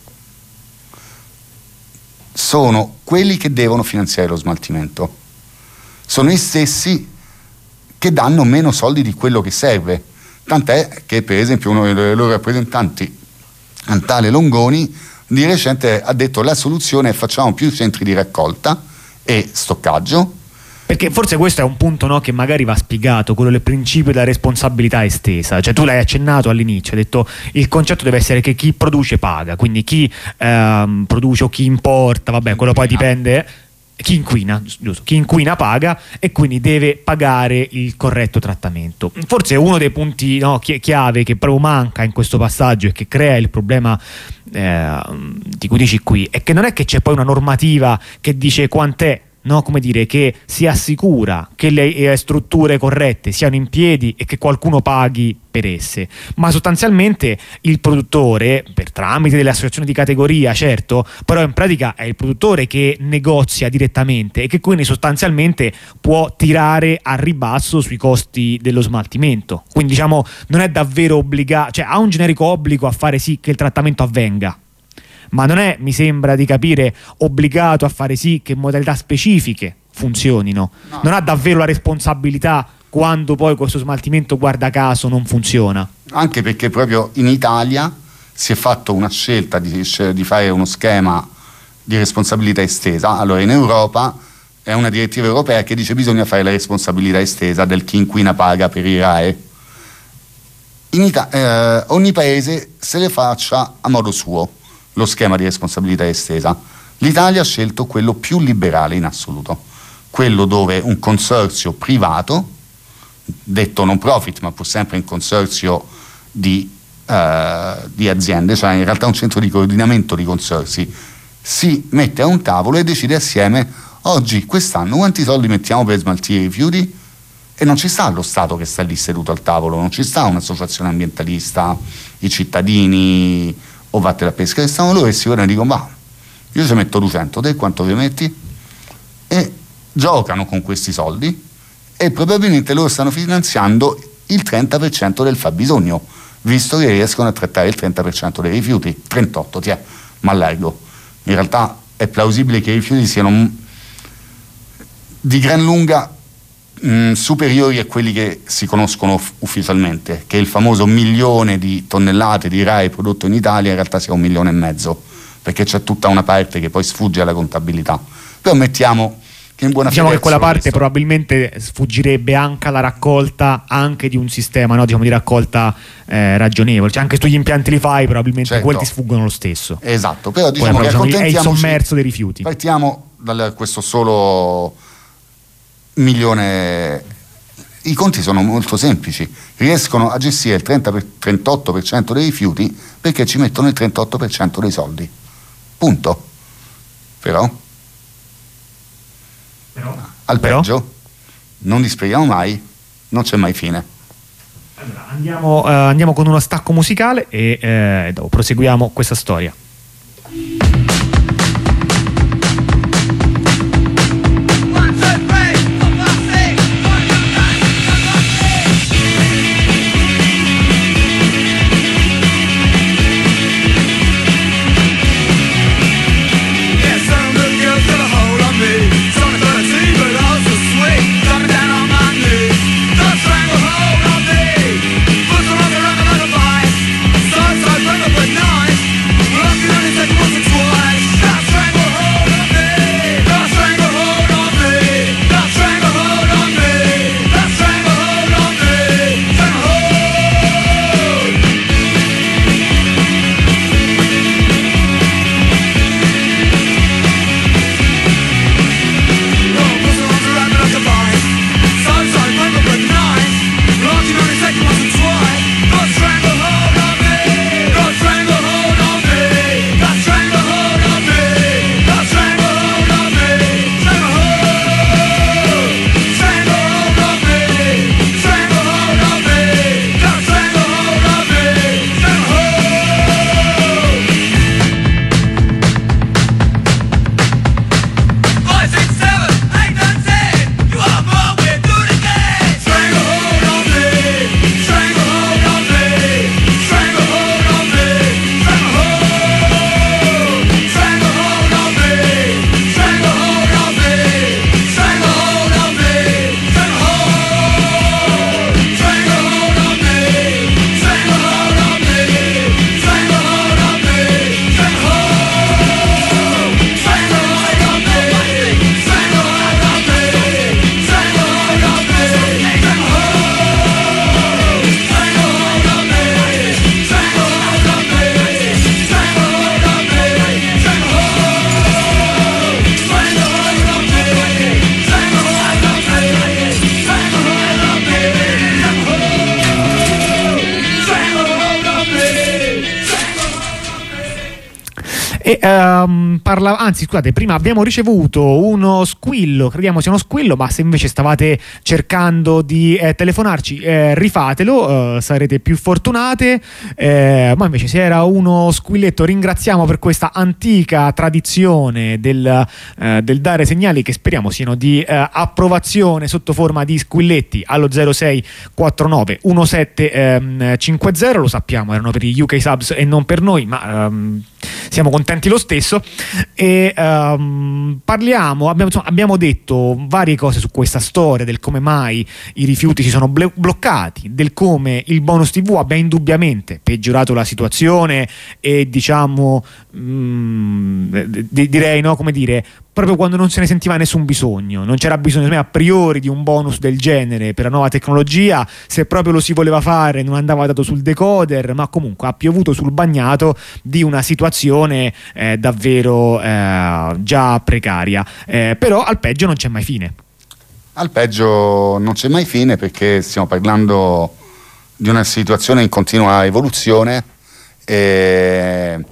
sono quelli che devono finanziare lo smaltimento. Sono gli stessi che danno meno soldi di quello che serve. Tant'è che, per esempio, uno dei loro rappresentanti, Antale Longoni, di recente ha detto: la soluzione è facciamo più centri di raccolta e stoccaggio. Perché forse questo è un punto no, che magari va spiegato, quello del principio della responsabilità estesa. Cioè tu l'hai accennato all'inizio, hai detto il concetto deve essere che chi produce paga, quindi chi ehm, produce o chi importa, vabbè, quello poi dipende. Chi inquina, giusto, chi inquina paga, e quindi deve pagare il corretto trattamento. Forse uno dei punti no, chiave che proprio manca in questo passaggio e che crea il problema eh, di cui dici qui è che non è che c'è poi una normativa che dice quant'è, no, come dire, che si assicura che le eh, strutture corrette siano in piedi e che qualcuno paghi per esse, ma sostanzialmente il produttore, per tramite delle associazioni di categoria, certo, però in pratica è il produttore che negozia direttamente e che quindi sostanzialmente può tirare a ribasso sui costi dello smaltimento. Quindi diciamo non è davvero obbligato, cioè ha un generico obbligo a fare sì che il trattamento avvenga, ma non è, mi sembra di capire, obbligato a fare sì che modalità specifiche funzionino. No. Non ha davvero la responsabilità quando poi questo smaltimento, guarda caso, non funziona. Anche perché proprio in Italia si è fatto una scelta di, di fare uno schema di responsabilità estesa. Allora in Europa è una direttiva europea che dice bisogna fare la responsabilità estesa del chi inquina paga per i R A E. In Ita- eh, ogni paese se le faccia a modo suo lo schema di responsabilità estesa. L'Italia ha scelto quello più liberale in assoluto, quello dove un consorzio privato, detto non profit ma pur sempre un consorzio di, eh, di aziende, cioè in realtà un centro di coordinamento di consorzi, si mette a un tavolo e decide assieme: oggi, quest'anno, quanti soldi mettiamo per smaltire i rifiuti? E non ci sta lo Stato che sta lì seduto al tavolo, non ci sta un'associazione ambientalista, i cittadini o vatte la pesca, che stanno loro e si guardano e dicono: ma io ci metto duecento, te quanto vi metti? E giocano con questi soldi e probabilmente loro stanno finanziando il trenta per cento del fabbisogno, visto che riescono a trattare il trenta per cento dei rifiuti. trentotto, ti è, ma largo. In realtà è plausibile che i rifiuti siano di gran lunga mh, superiori a quelli che si conoscono f- ufficialmente, che il famoso milione di tonnellate di R A E prodotto in Italia in realtà sia un milione e mezzo, perché c'è tutta una parte che poi sfugge alla contabilità. Però mettiamo che in buona diciamo fede che quella parte questo. probabilmente sfuggirebbe anche alla raccolta anche di un sistema, no? Diciamo di raccolta eh, ragionevole, cioè anche tu gli impianti li fai, probabilmente Certo. quelli ti sfuggono lo stesso. Esatto, però Poi, diciamo però, che diciamo, è il accontentiamoci, sommerso dei rifiuti. partiamo da questo solo milione. I conti sono molto semplici, riescono a gestire il trenta per, trentotto per cento dei rifiuti perché ci mettono il trentotto per cento dei soldi, punto. Però Però, al però? peggio non disperiamo mai, non c'è mai fine. Allora, andiamo, eh, andiamo con uno stacco musicale e eh, dopo proseguiamo questa storia. E um, parla, anzi scusate, prima abbiamo ricevuto uno squillo, crediamo sia uno squillo, ma se invece stavate cercando di eh, telefonarci, eh, rifatelo, eh, sarete più fortunate, eh, ma invece se era uno squilletto ringraziamo per questa antica tradizione del, eh, del dare segnali che speriamo siano di eh, approvazione sotto forma di squilletti allo zero sei quattro nove uno sette cinque zero, lo sappiamo, erano per gli U K Subs e non per noi, ma um, siamo contenti lo stesso. E um, parliamo, abbiamo, insomma, abbiamo detto varie cose su questa storia del come mai i rifiuti si sono ble- bloccati, del come il bonus tivù abbia indubbiamente peggiorato la situazione e diciamo mh, d- direi no come dire proprio quando non se ne sentiva nessun bisogno. Non c'era bisogno a priori di un bonus del genere per la nuova tecnologia, se proprio lo si voleva fare non andava dato sul decoder, ma comunque ha piovuto sul bagnato di una situazione eh, davvero eh, già precaria. Eh, però al peggio non c'è mai fine. Al peggio non c'è mai fine, perché stiamo parlando di una situazione in continua evoluzione e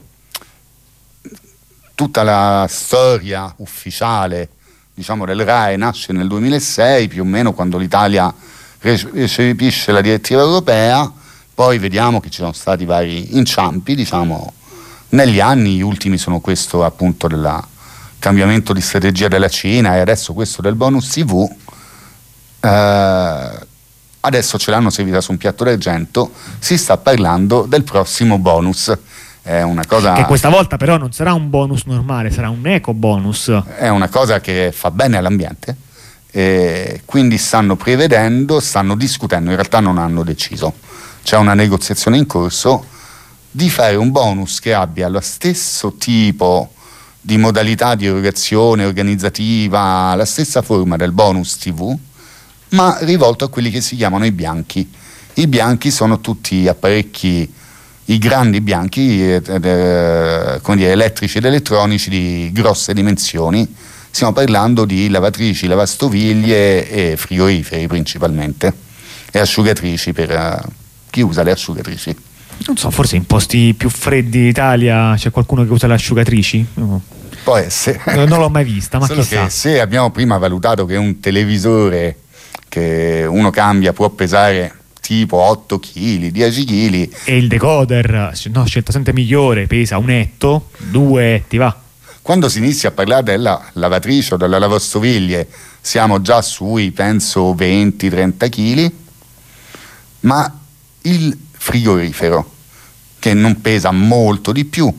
tutta la storia ufficiale, diciamo, del R A E nasce nel duemilasei, più o meno, quando l'Italia recepisce la direttiva europea. Poi vediamo che ci sono stati vari inciampi, diciamo, negli anni. Gli ultimi sono questo, appunto, del cambiamento di strategia della Cina, e adesso questo del bonus T V. Eh, adesso ce l'hanno servita su un piatto d'argento, si sta parlando del prossimo bonus. È una cosa che questa volta però non sarà un bonus normale, sarà un eco bonus. È una cosa che fa bene all'ambiente, e quindi stanno prevedendo, stanno discutendo, in realtà non hanno deciso, c'è una negoziazione in corso di fare un bonus che abbia lo stesso tipo di modalità di erogazione organizzativa, la stessa forma del bonus T V, ma rivolto a quelli che si chiamano i bianchi. I bianchi sono tutti apparecchi, i grandi bianchi, eh, eh, come dire, elettrici ed elettronici di grosse dimensioni. Stiamo parlando di lavatrici, lavastoviglie e frigoriferi principalmente, e asciugatrici per uh, chi usa le asciugatrici. Non so, forse in posti più freddi d'Italia c'è qualcuno che usa le asciugatrici? No. Può essere. Non l'ho mai vista, ma solo chissà. Che se abbiamo prima valutato che un televisore che uno cambia può pesare tipo otto chili, dieci chili, e il decoder, no, scelta sempre migliore, pesa un etto, due etti, va. Quando si inizia a parlare della lavatrice o della lavastoviglie siamo già sui, penso, venti trenta chili, ma il frigorifero, che non pesa molto di più,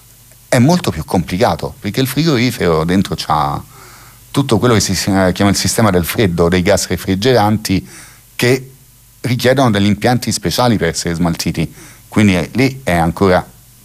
è molto più complicato, perché il frigorifero dentro c'ha tutto quello che si chiama il sistema del freddo, dei gas refrigeranti, che richiedono degli impianti speciali per essere smaltiti, quindi lì è ancora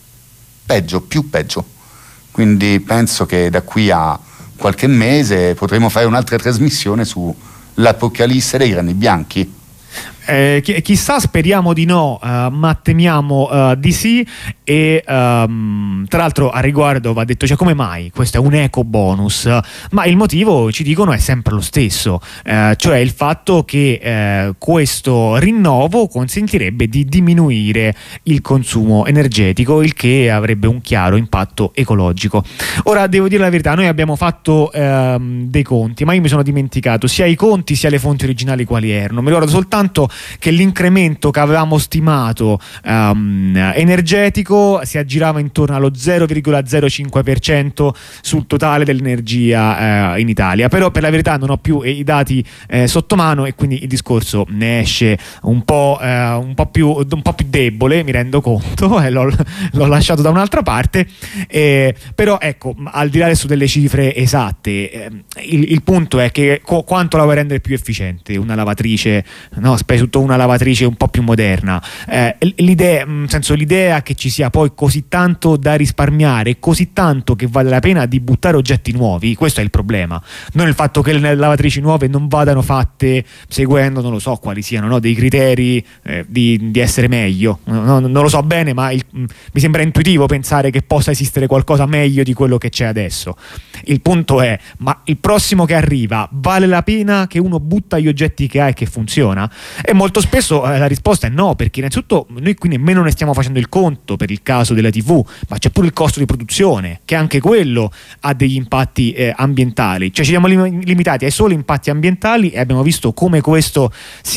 peggio, più peggio. Quindi penso che da qui a qualche mese potremo fare un'altra trasmissione sull'apocalisse dei grandi bianchi. Eh, chi, chissà, speriamo di no, uh, ma temiamo uh, di sì. E um, tra l'altro a riguardo va detto, cioè, come mai questo è un eco bonus? Ma il motivo, ci dicono, è sempre lo stesso, uh, cioè il fatto che uh, questo rinnovo consentirebbe di diminuire il consumo energetico, il che avrebbe un chiaro impatto ecologico. Ora devo dire la verità, noi abbiamo fatto uh, dei conti, ma io mi sono dimenticato sia i conti sia le fonti originali quali erano. Mi ricordo soltanto che l'incremento che avevamo stimato um, energetico si aggirava intorno allo zero virgola zero cinque per cento sul totale dell'energia eh, in Italia. Però per la verità non ho più eh, i dati eh, sotto mano, e quindi il discorso ne esce un po', eh, un po' più, un po' più debole, mi rendo conto, e l'ho, l'ho lasciato da un'altra parte. Eh, però ecco, al di là adesso delle cifre esatte, eh, il, il punto è che co- quanto la vuoi rendere più efficiente una lavatrice, no? Specie tutto una lavatrice un po' più moderna. Eh, l'idea, nel senso, l'idea che ci sia poi così tanto da risparmiare, così tanto che vale la pena di buttare oggetti nuovi, questo è il problema. Non il fatto che le lavatrici nuove non vadano fatte seguendo, non lo so quali siano, no? Dei criteri eh, di, di essere meglio. No, non lo so bene, ma il, mi sembra intuitivo pensare che possa esistere qualcosa meglio di quello che c'è adesso. Il punto è, ma il prossimo che arriva vale la pena che uno butta gli oggetti che ha e che funziona? E molto spesso eh, la risposta è no, perché innanzitutto noi qui nemmeno ne stiamo facendo il conto per il caso della tivù, ma c'è pure il costo di produzione, che anche quello ha degli impatti eh, ambientali. Cioè ci siamo lim- limitati ai soli impatti ambientali e abbiamo visto come questo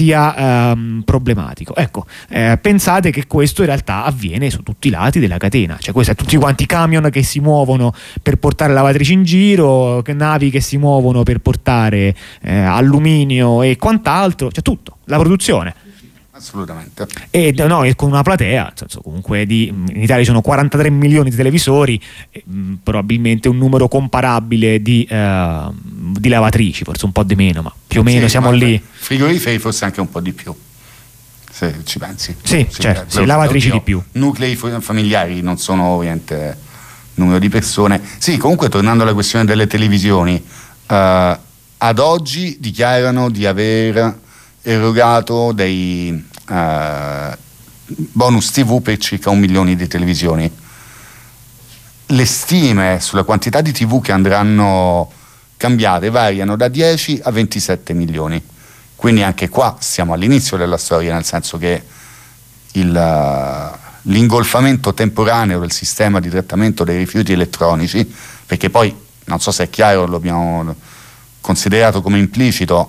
sia ehm, problematico. Ecco, eh, pensate che questo in realtà avviene su tutti i lati della catena, cioè questo è tutti quanti i camion che si muovono per portare lavatrici in giro, navi che si muovono per portare eh, alluminio e quant'altro, cioè tutto, la produzione. Assolutamente. E no, e con una platea, nel senso, comunque di, in Italia ci sono quarantatré milioni di televisori, e, mh, probabilmente un numero comparabile di, uh, di lavatrici, forse un po' di meno, ma più o meno sì, siamo lì. Frigoriferi forse anche un po' di più, se ci pensi. Sì, sì, certo, sì, lavatrici oddio, di più. Nuclei familiari non sono ovviamente numero di persone. Sì, comunque tornando alla questione delle televisioni, eh, ad oggi dichiarano di aver erogato dei eh, bonus tivù per circa un milione di televisioni. Le stime sulla quantità di tivù che andranno cambiate variano da dieci a ventisette milioni, quindi anche qua siamo all'inizio della storia, nel senso che il, l'ingolfamento temporaneo del sistema di trattamento dei rifiuti elettronici, perché poi non so se è chiaro, lo abbiamo considerato come implicito,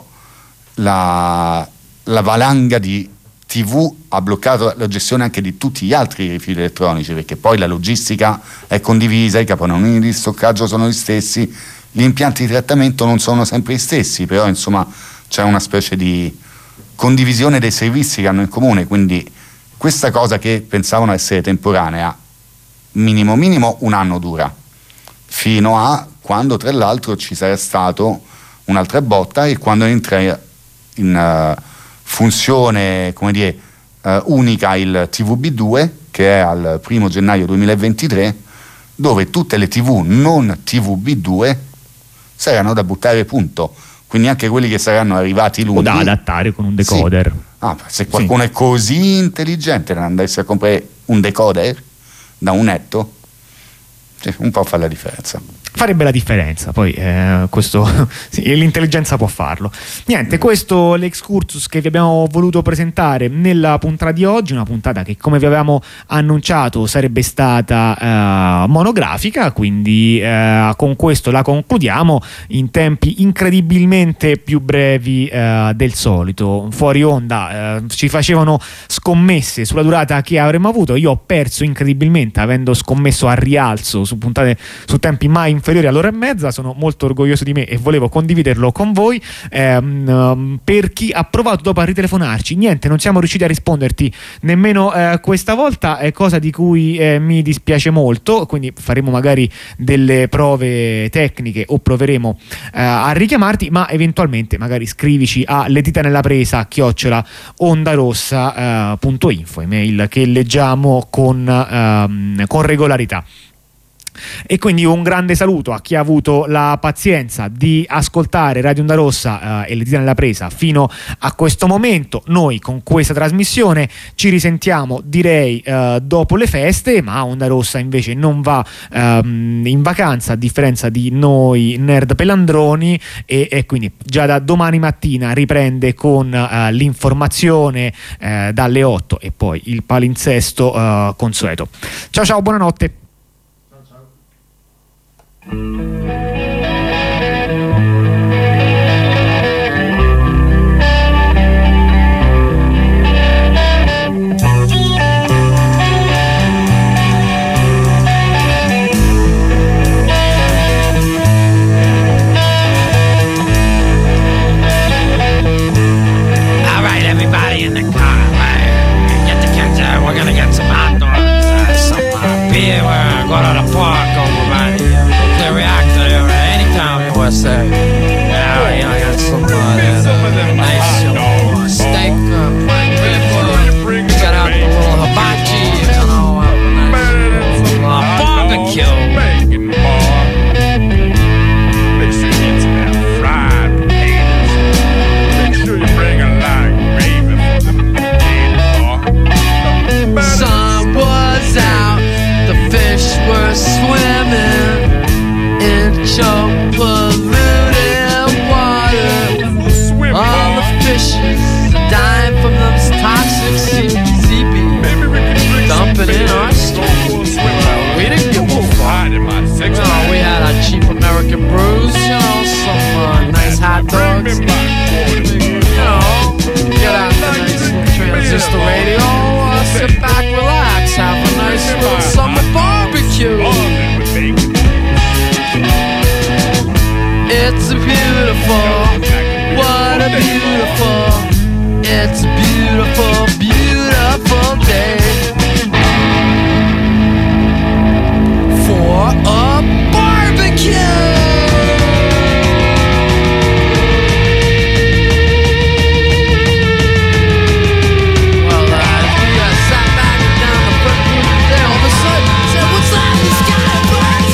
la, la valanga di tivù ha bloccato la gestione anche di tutti gli altri rifiuti elettronici, perché poi la logistica è condivisa, i capannoni di stoccaggio sono gli stessi, gli impianti di trattamento non sono sempre gli stessi, però insomma c'è una specie di condivisione dei servizi che hanno in comune, quindi questa cosa che pensavano essere temporanea, minimo minimo un anno dura, fino a quando tra l'altro ci sarà stato un'altra botta e quando entra in uh, funzione, come dire, uh, unica il T V B due, che è al primo gennaio duemilaventitré, dove tutte le tivù non T V B due saranno da buttare, punto. Quindi anche quelli che saranno arrivati lunedì, o da adattare con un decoder. Sì. Ah, se qualcuno sì. è così intelligente da andarsi a comprare un decoder da un netto, sì, un po' fa la differenza. Farebbe la differenza, poi eh, questo sì, l'intelligenza può farlo. Niente, questo è l'excursus che vi abbiamo voluto presentare nella puntata di oggi, una puntata che, come vi avevamo annunciato, sarebbe stata eh, monografica, quindi eh, con questo la concludiamo in tempi incredibilmente più brevi eh, del solito. Fuori onda eh, ci facevano scommesse sulla durata che avremmo avuto, io ho perso incredibilmente avendo scommesso a rialzo su puntate su tempi mai inferiori all'ora e mezza. Sono molto orgoglioso di me e volevo condividerlo con voi. Ehm, per chi ha provato dopo a ritelefonarci, niente, non siamo riusciti a risponderti nemmeno eh, questa volta, è cosa di cui eh, mi dispiace molto, quindi faremo magari delle prove tecniche o proveremo eh, a richiamarti, ma eventualmente magari scrivici a le dita nella presa chiocciola ondarossa eh, punto info, email che leggiamo con, ehm, con regolarità. E quindi un grande saluto a chi ha avuto la pazienza di ascoltare Radio Onda Rossa eh, e le dita nella presa fino a questo momento. Noi con questa trasmissione ci risentiamo, direi, eh, dopo le feste, ma Onda Rossa invece non va ehm, in vacanza, a differenza di noi nerd pelandroni, e, e quindi già da domani mattina riprende con eh, l'informazione eh, dalle otto e poi il palinsesto eh, consueto. Ciao ciao, buonanotte. Say, yeah, you know, I got some, uh, uh, nice, you know, steak, uh, rib, got out the little hibachi, you know, uh, nice, uh, barbecue. Make sure you get some that fried potatoes. Make sure you bring a lot of gravy for the potatoes. Sun was out, the fish were swimming in choke. All the fishes are dying from those toxic C B, dumping in our store. We didn't give a fuck. You know, we had our cheap American brews, you know, some uh, nice hot dogs. You know, get out the nice little transistor radio, uh, sit back, relax, have a nice little summer barbecue. It's beautiful. What a beautiful, it's a beautiful, beautiful day for a barbecue. Well, uh, we uh, sat back and down the front room there, all of a sudden, said, what's that in the sky, bird?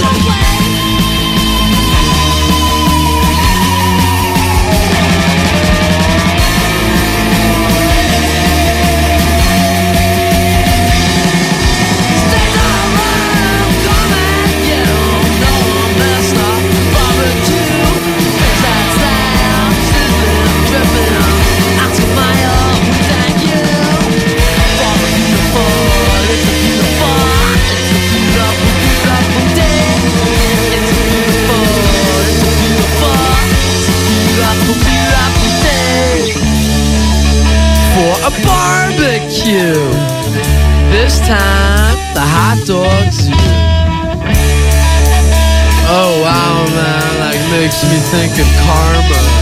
the hot dog zoo. Oh wow, man, like makes me think of karma.